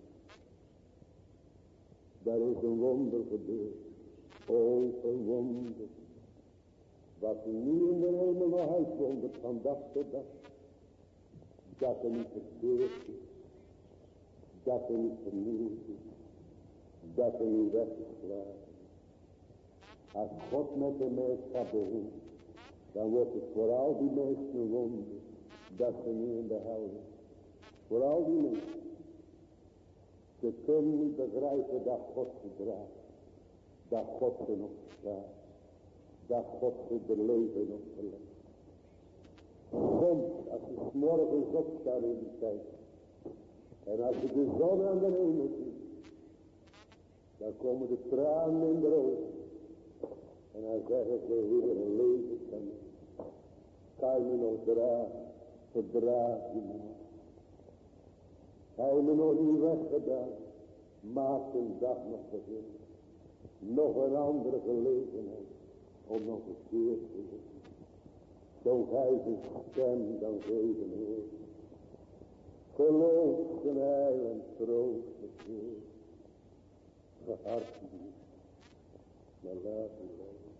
Daar is een wonder gebeurd. O, een wonder. Wat nu in de hemel nog uitwondert van dag tot dag. Dat er niet verkeerd is. Dat er niet vernieuwd is. Dat er niet weggeslagen. Als God met de mens gaat behoeden, dan wordt het voor al die mensen een wonder. Dat ze nu in de hel zijn. Voor al die mensen. Ze kunnen niet begrijpen dat God ze draagt. Dat God ze nog staat. Dat God ze de leven nog verlegt. Soms, als je 's morgens opstaat in die tijd. En als je de zon aan de hemel ziet. Dan komen de tranen in de ogen. En dan zeggen ze, Heer, leven kan je. Kan je me nog dragen. Verdraag je me nog. Hij heeft me nog niet weggedaan. Maak een dag nog beginnen. Nog een andere gelegenheid. Om nog een keer te doen. Zo gij zijn stem dan geven hoort. Geloof zijn heil en troost het woord. Gehart niet. Maar laat het leven.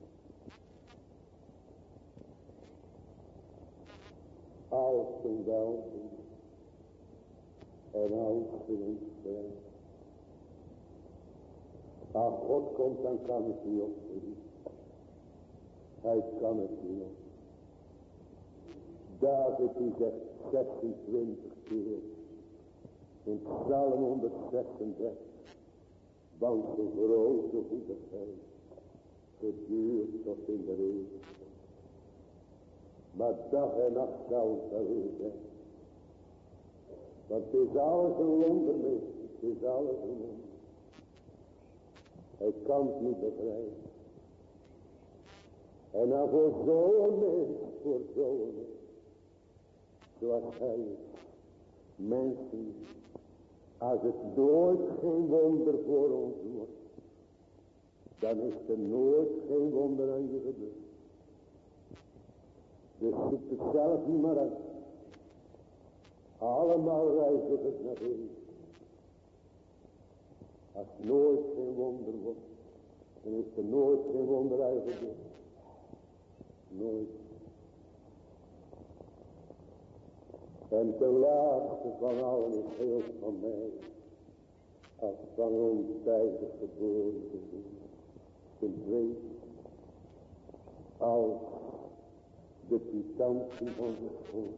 Als een weldoen. En als een strijd. Als God komt, dan kan het niet op. Hij kan het niet op. David die zegt zesentwintig keer. In Psalm honderdzesendertig. Want zijn grote goedigheid geduurt tot in de eeuwigheid. Maar dag en nacht zou het wel weer zijn. Want het is alles een wonder, meester. Het is alles een wonder. Hij kan het niet begrijpen. En dan voor zo'n mens, voor zo'n mens, zoals hij is. Mensen, als het nooit geen wonder voor ons wordt, dan is er nooit geen wonder aan je gebeurd. Dus zoek het zelf niet maar uit. Allemaal reizigers naar heen. Als nooit geen wonder wordt, dan is er nooit geen wonder uitgebeurd. Nooit. En ten laatste van allen is heel van mij, als van ontijdig geboren te ten tweede, als de kwitantie van de school.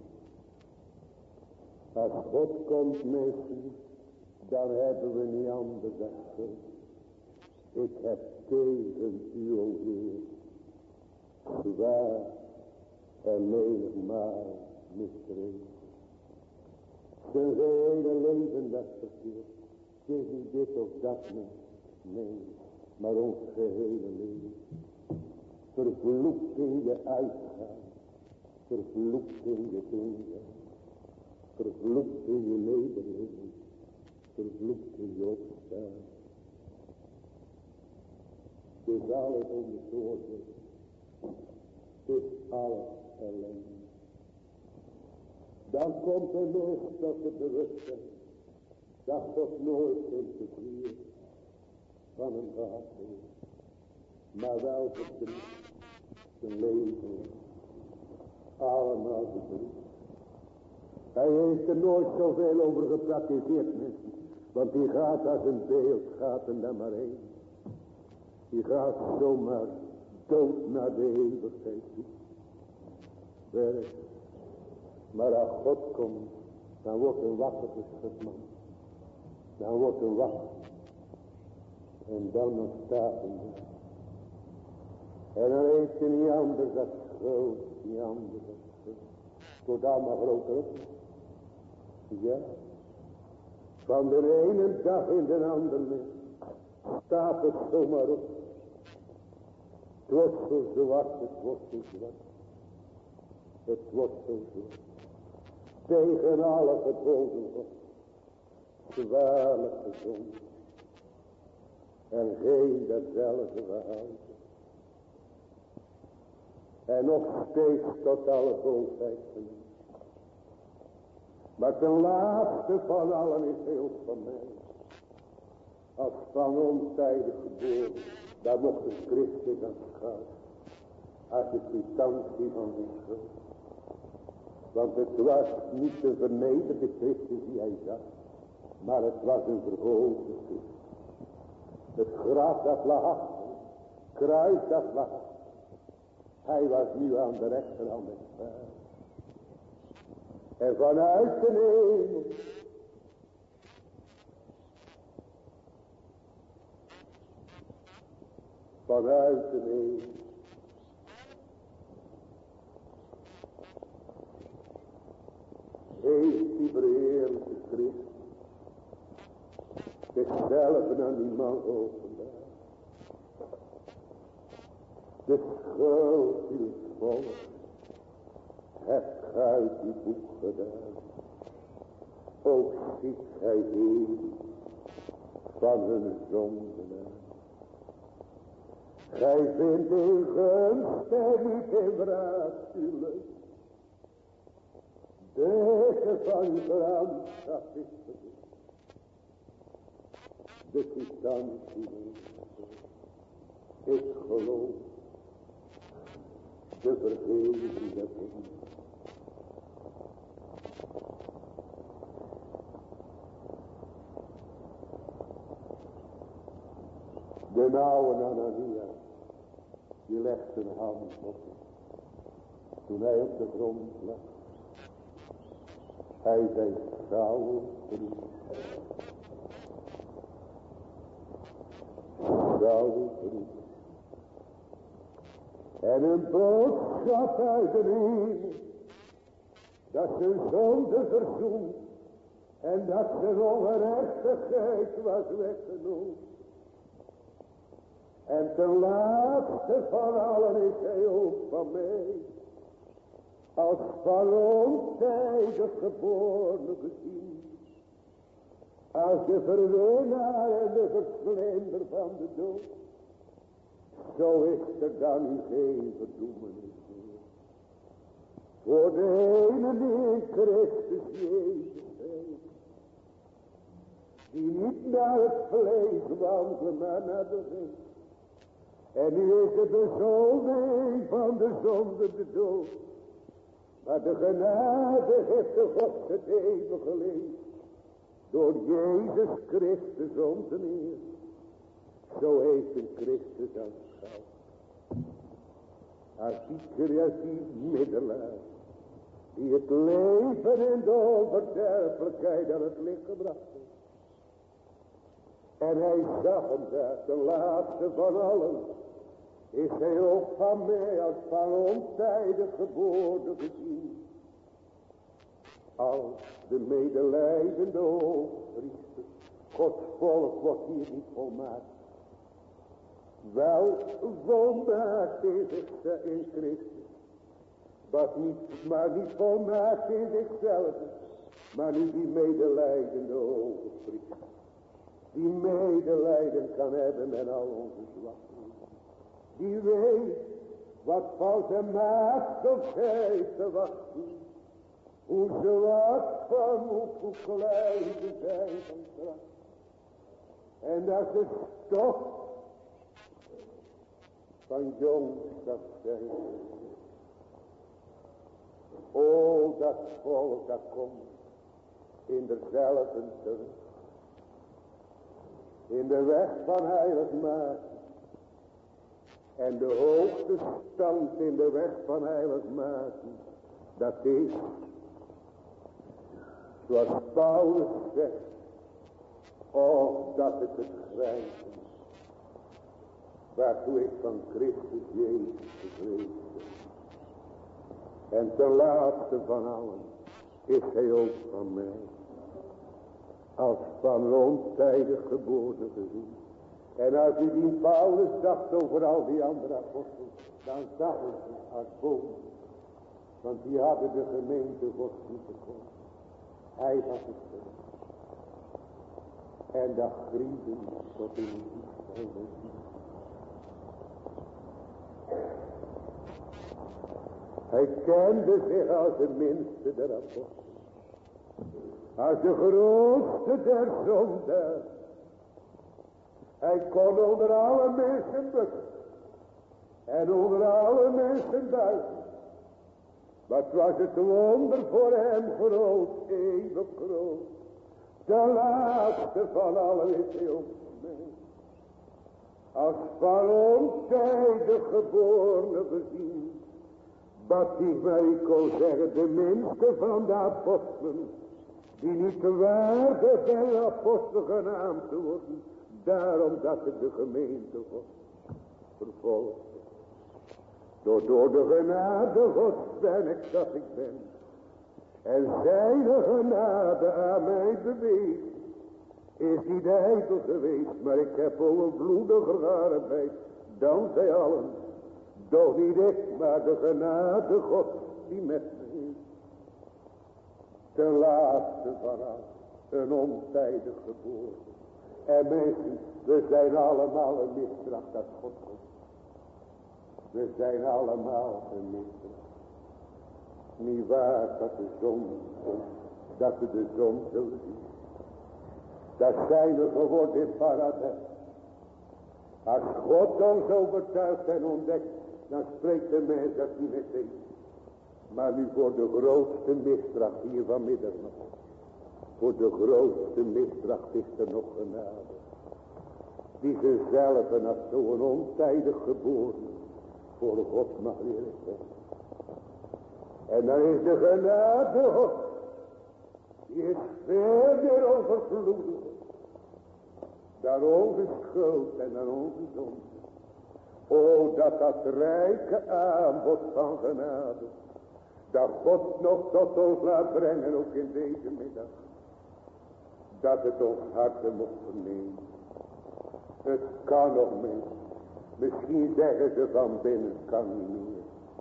Als God komt, mensen, dan hebben we niet anders dan schuld. Ik heb tegen u, o Heer, zwaar en menigmaal misdreven. Zijn gehele leven dat verkeerd. Het is niet dit of dat mens, nee, maar ons gehele leven. Vervloekt in je uitgaan, vervloekt in je ingaan, vervloekt in je nederiging, vervloekt in je opstaan. Het is alles onbezorgd, het is alles ellende. Dan komt er nog tot de bewustzijn dat God nooit geen plezier van hem gehad heeft, maar wel verdriet, zijn leven, allemaal verdriet. Hij heeft er nooit zoveel over gepraktiseerd, mensen, want die gaat als een beeld, gaat er dan maar heen. Die gaat zomaar dood naar de eeuwigheid toe. Werk. Maar als God komt, dan wordt een wakker geschud, man. Dan wordt een wakker. En dan nog staat hij daar. En dan heeft hij niet anders dan schuld, niet anders dan schuld. Het wordt allemaal groter op. Ja. Van de ene dag in de andere staat het zomaar op. Het wordt zo zwart, het wordt zo zwart. Het wordt zo zwart. Tegen alle geboden God. Zwaarlijk gezond. En geen derzelfde gehouden. En nog steeds tot alle volheid. Maar ten laatste van allen is heel van mij. Als van ontijdig geboren. Daar mocht een Christus aan schouwen. Als de kwitantie van zijn schuld. Want het was niet de vernederde Christus die hij zag. Maar het was een verhoogde Christus. Het graf dat lag achter. Kruis dat lag achter. Hij was nu aan de rechterhand des Vaders. En vanuit de hemel. Vanuit de hemel. Heeft die verheerlijke Christus zichzelf aan die man openbaar. De schuld die het volk hebt uit die boek gedaan. Ook ziet gij heen van hun zonden aan. Gij vindt in gunst en niet in wraak uw lust. De heer van uw brandschap is verdoemd. De kwitantie ik geloof. De vergeving dat komt. De oude Anania, die legt zijn hand op hem. Toen hij op de grond lag. Hij zei, Saul, Saul, en een boodschap uit de hemel, dat zijn zonde verzoend, en dat zijn ongerechtigheid was weggenomen. En ten laatste van allen is hij ook van mij, als van ontijdig geboren gezien, als de verwinnaar en de verslinder van de dood. Zo is er dan geen verdoemenis meer. Voor de ene die in Christus Jezus heeft, die niet naar het vlees wandelen, maar naar de geest. En nu is het de zoldering van de zonde, de dood. Maar de genade heeft de God het eeuwige leven. Door Jezus Christus onze Heer. Zo heeft een Christus aanschouwd. Als die creatief middelaar. Die het leven en de onverderfelijkheid aan het licht gebracht heeft. En hij zag hem daar, de laatste van allen. Is hij ook van mij als van ontijdig geboorte gezien. Als de medelijdende hoogpriester. Gods volk wordt hier niet volmaakt. Wel volmaakt in zichzelf in Christus. Maar niet, maar niet volmaakt in zichzelf. Maar nu die medelijdende hoogpriester. Die medelijden kan hebben met al onze zwakheden. Die weet wat van zijn maagdelijkheid te wachten. Hoe ze wat van moet, hoe klein ze zijn van kracht. En dat ze stof van jongstaf zijn. O, dat volk dat komt in derzelfde terug. In de weg van heiligmaking. En de hoogste stand in de weg van heiligmaking. Dat is, zoals Paulus zegt. Oh, dat het het grijs is. Waartoe ik van Christus Jezus gevreesd ben. En ten laatste van allen is hij ook van mij. Als van ontijdig geboorte gezien. En als u die Paulus dacht over al die andere apostelen, dan zag hij ze als boom. Want die hadden de gemeente Gods niet gekomen. Hij had het gedaan. En dat griefde tot in de diepte. Hij kende zich als de minste der apostelen. Als de grootste der zondaars. Hij kon onder alle mensen bukken. En onder alle mensen buiten. Wat was het wonder voor hem groot, eeuwig groot. De laatste van allen is hij ook voor mij. Als van ontijdig geboren gezien. Baptist, maar ik kon zeggen, de minste van de apostelen. Die niet waardig zijn apostel genaamd te worden. Daarom dat het de gemeente God vervolgt. Door, door de genade Gods ben ik dat ik ben. En zijn genade aan mij beweegt. Is niet ijdel geweest, maar ik heb overvloediger gearbeid dan zij allen. Doch niet ik, maar de genade God die met me is. Ten laatste van al, een ontijdig geboorte. En mensen, we zijn allemaal een misdracht dat God komt. We zijn allemaal een misdracht. Niet waar dat de zon, dat we de zon zullen zien. Dat zijn we geworden in paradijs. Als God ons overtuigt en ontdekt, dan spreekt de mens dat niet met eens. Maar nu voor de grootste misdracht hier vanmiddag nog. Voor de grootste misdracht is er nog genade. Die zichzelf en als zo'n ontijdig geboren voor God mag leren kennen. En dan is de genade God. Die is veel meer overvloedig. Dan onze schuld en dan onze zonde. O, dat dat rijke aanbod van genade. Dat God nog tot ons laat brengen, ook in deze middag. Dat het ons harten mocht vernemen. Het kan nog meer. Misschien zeggen ze van binnen, het kan niet meer.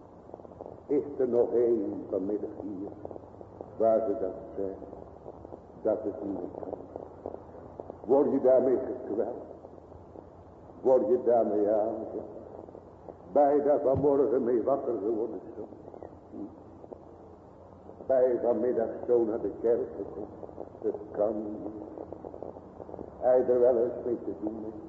Is er nog één vanmiddag hier, waar ze dat zeggen, dat het niet meer kan. Word je daarmee gekweld? Word je daarmee aangezet? Ben je daar vanmorgen mee wakker geworden soms? Ben je vanmiddag zo naar de kerk gekomen? Het kan niet. Heb je er wel eens mee te doen? Mee?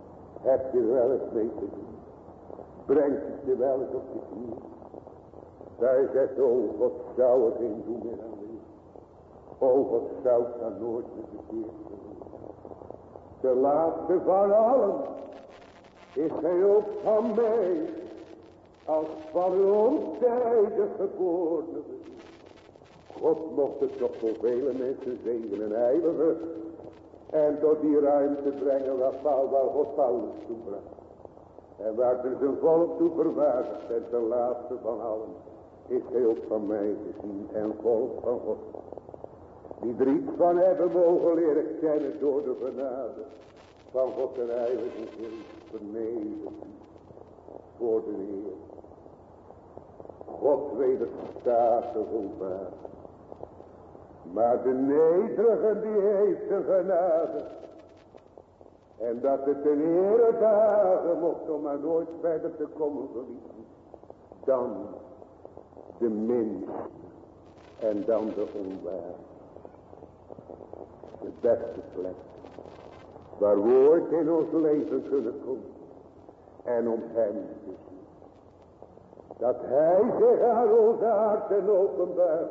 Heb je er wel eens mee te doen? Brengt het je wel eens op je knieën? Zij zegt, oh, wat zou er geen doen meer aan leven. Oh, wat zou het dan nooit meer verkeerd zijn. De laatste van allen is hij ook van mij, als van uw ontijdig geborene. God mocht het toch voor vele mensen zegenen en heiligen en tot die ruimte brengen waar, Paul, waar God Paulus toe bracht. En waar er zijn volk toe verwaardigd en de laatste van allen is hij ook van mij gezien en volk van God. Die er iets van hebben mogen leren kennen door de genade van God en heilige Geest vernederd voor de Heer. God wederstaat de volvaart. Maar de nederige die heeft de genade. En dat het een Heere dagen mocht om maar nooit verder te komen geliefden. Dan de minste en dan de onwaar. De beste plek waar we ooit in ons leven kunnen komen. En om hem te zien. Dat hij zich aan onze harten openbaart.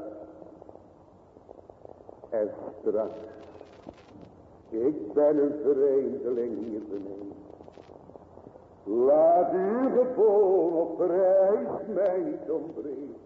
En straks. Ik ben een vreemdeling hier beneden. Laat uw geboon op reis mij niet ontbreken.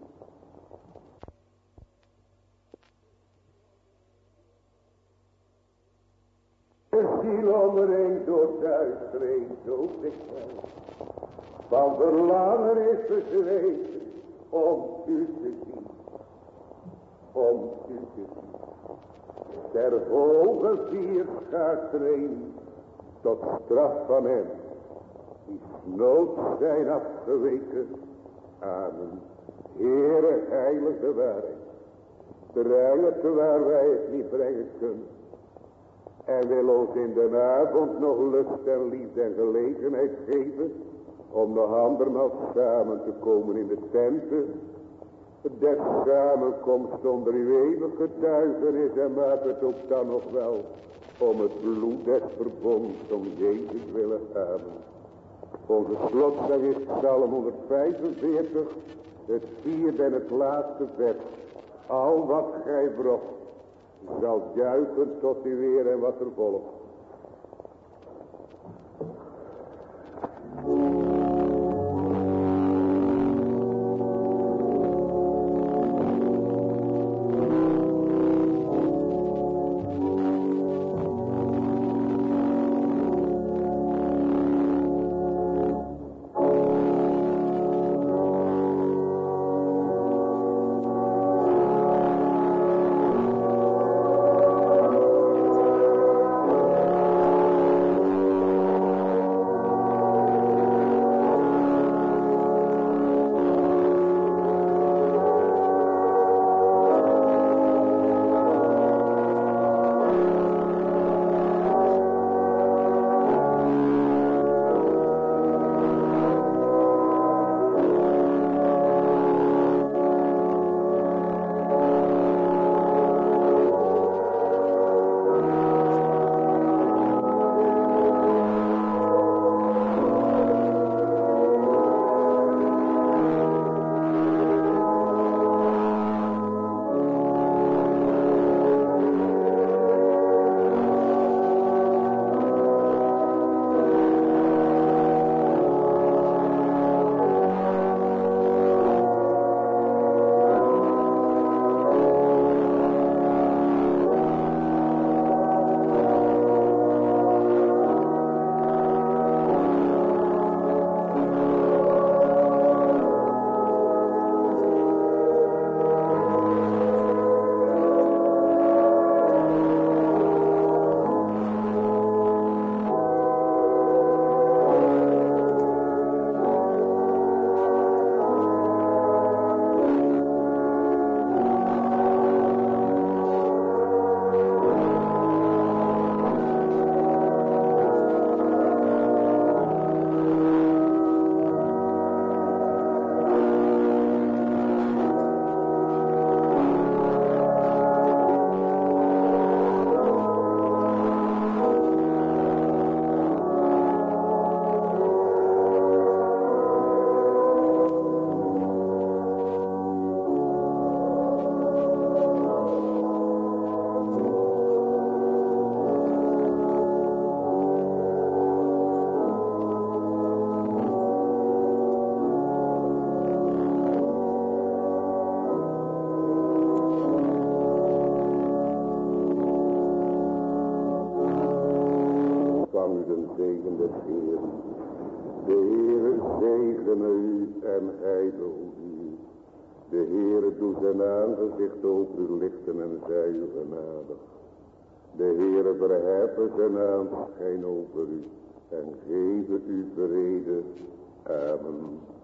De ziel omringd door duister heen zo dikwijls. Van verlangen is verzwegen om u te zien. Om u te zien. Ter hoge vier gaat er een tot straf van hem, die nood zijn afgeweken. Amen. Heere, heilige waarheid, breng het waar wij het niet brengen kunnen. En wil ons in de avond nog lust en liefde en gelegenheid geven om nog andermaal samen te komen in de tenten. Des samenkomst onder uw eeuwige getuigenis en maak het ook dan nog wel om het bloed des verbonds om Jezus willen hebben. Onze slotzang is Psalm honderdvijfenveertig, het vierde en het laatste vers. Al wat gij brocht zal juichen tot uw eer en wat er volgt. zegen des Heeren. De Heere zegene u en hij behoede u. De Heere doet zijn aangezicht over u lichten en zij u genadig. De Heere verheffen zijn aanschijn over u en geven u vrede. Amen.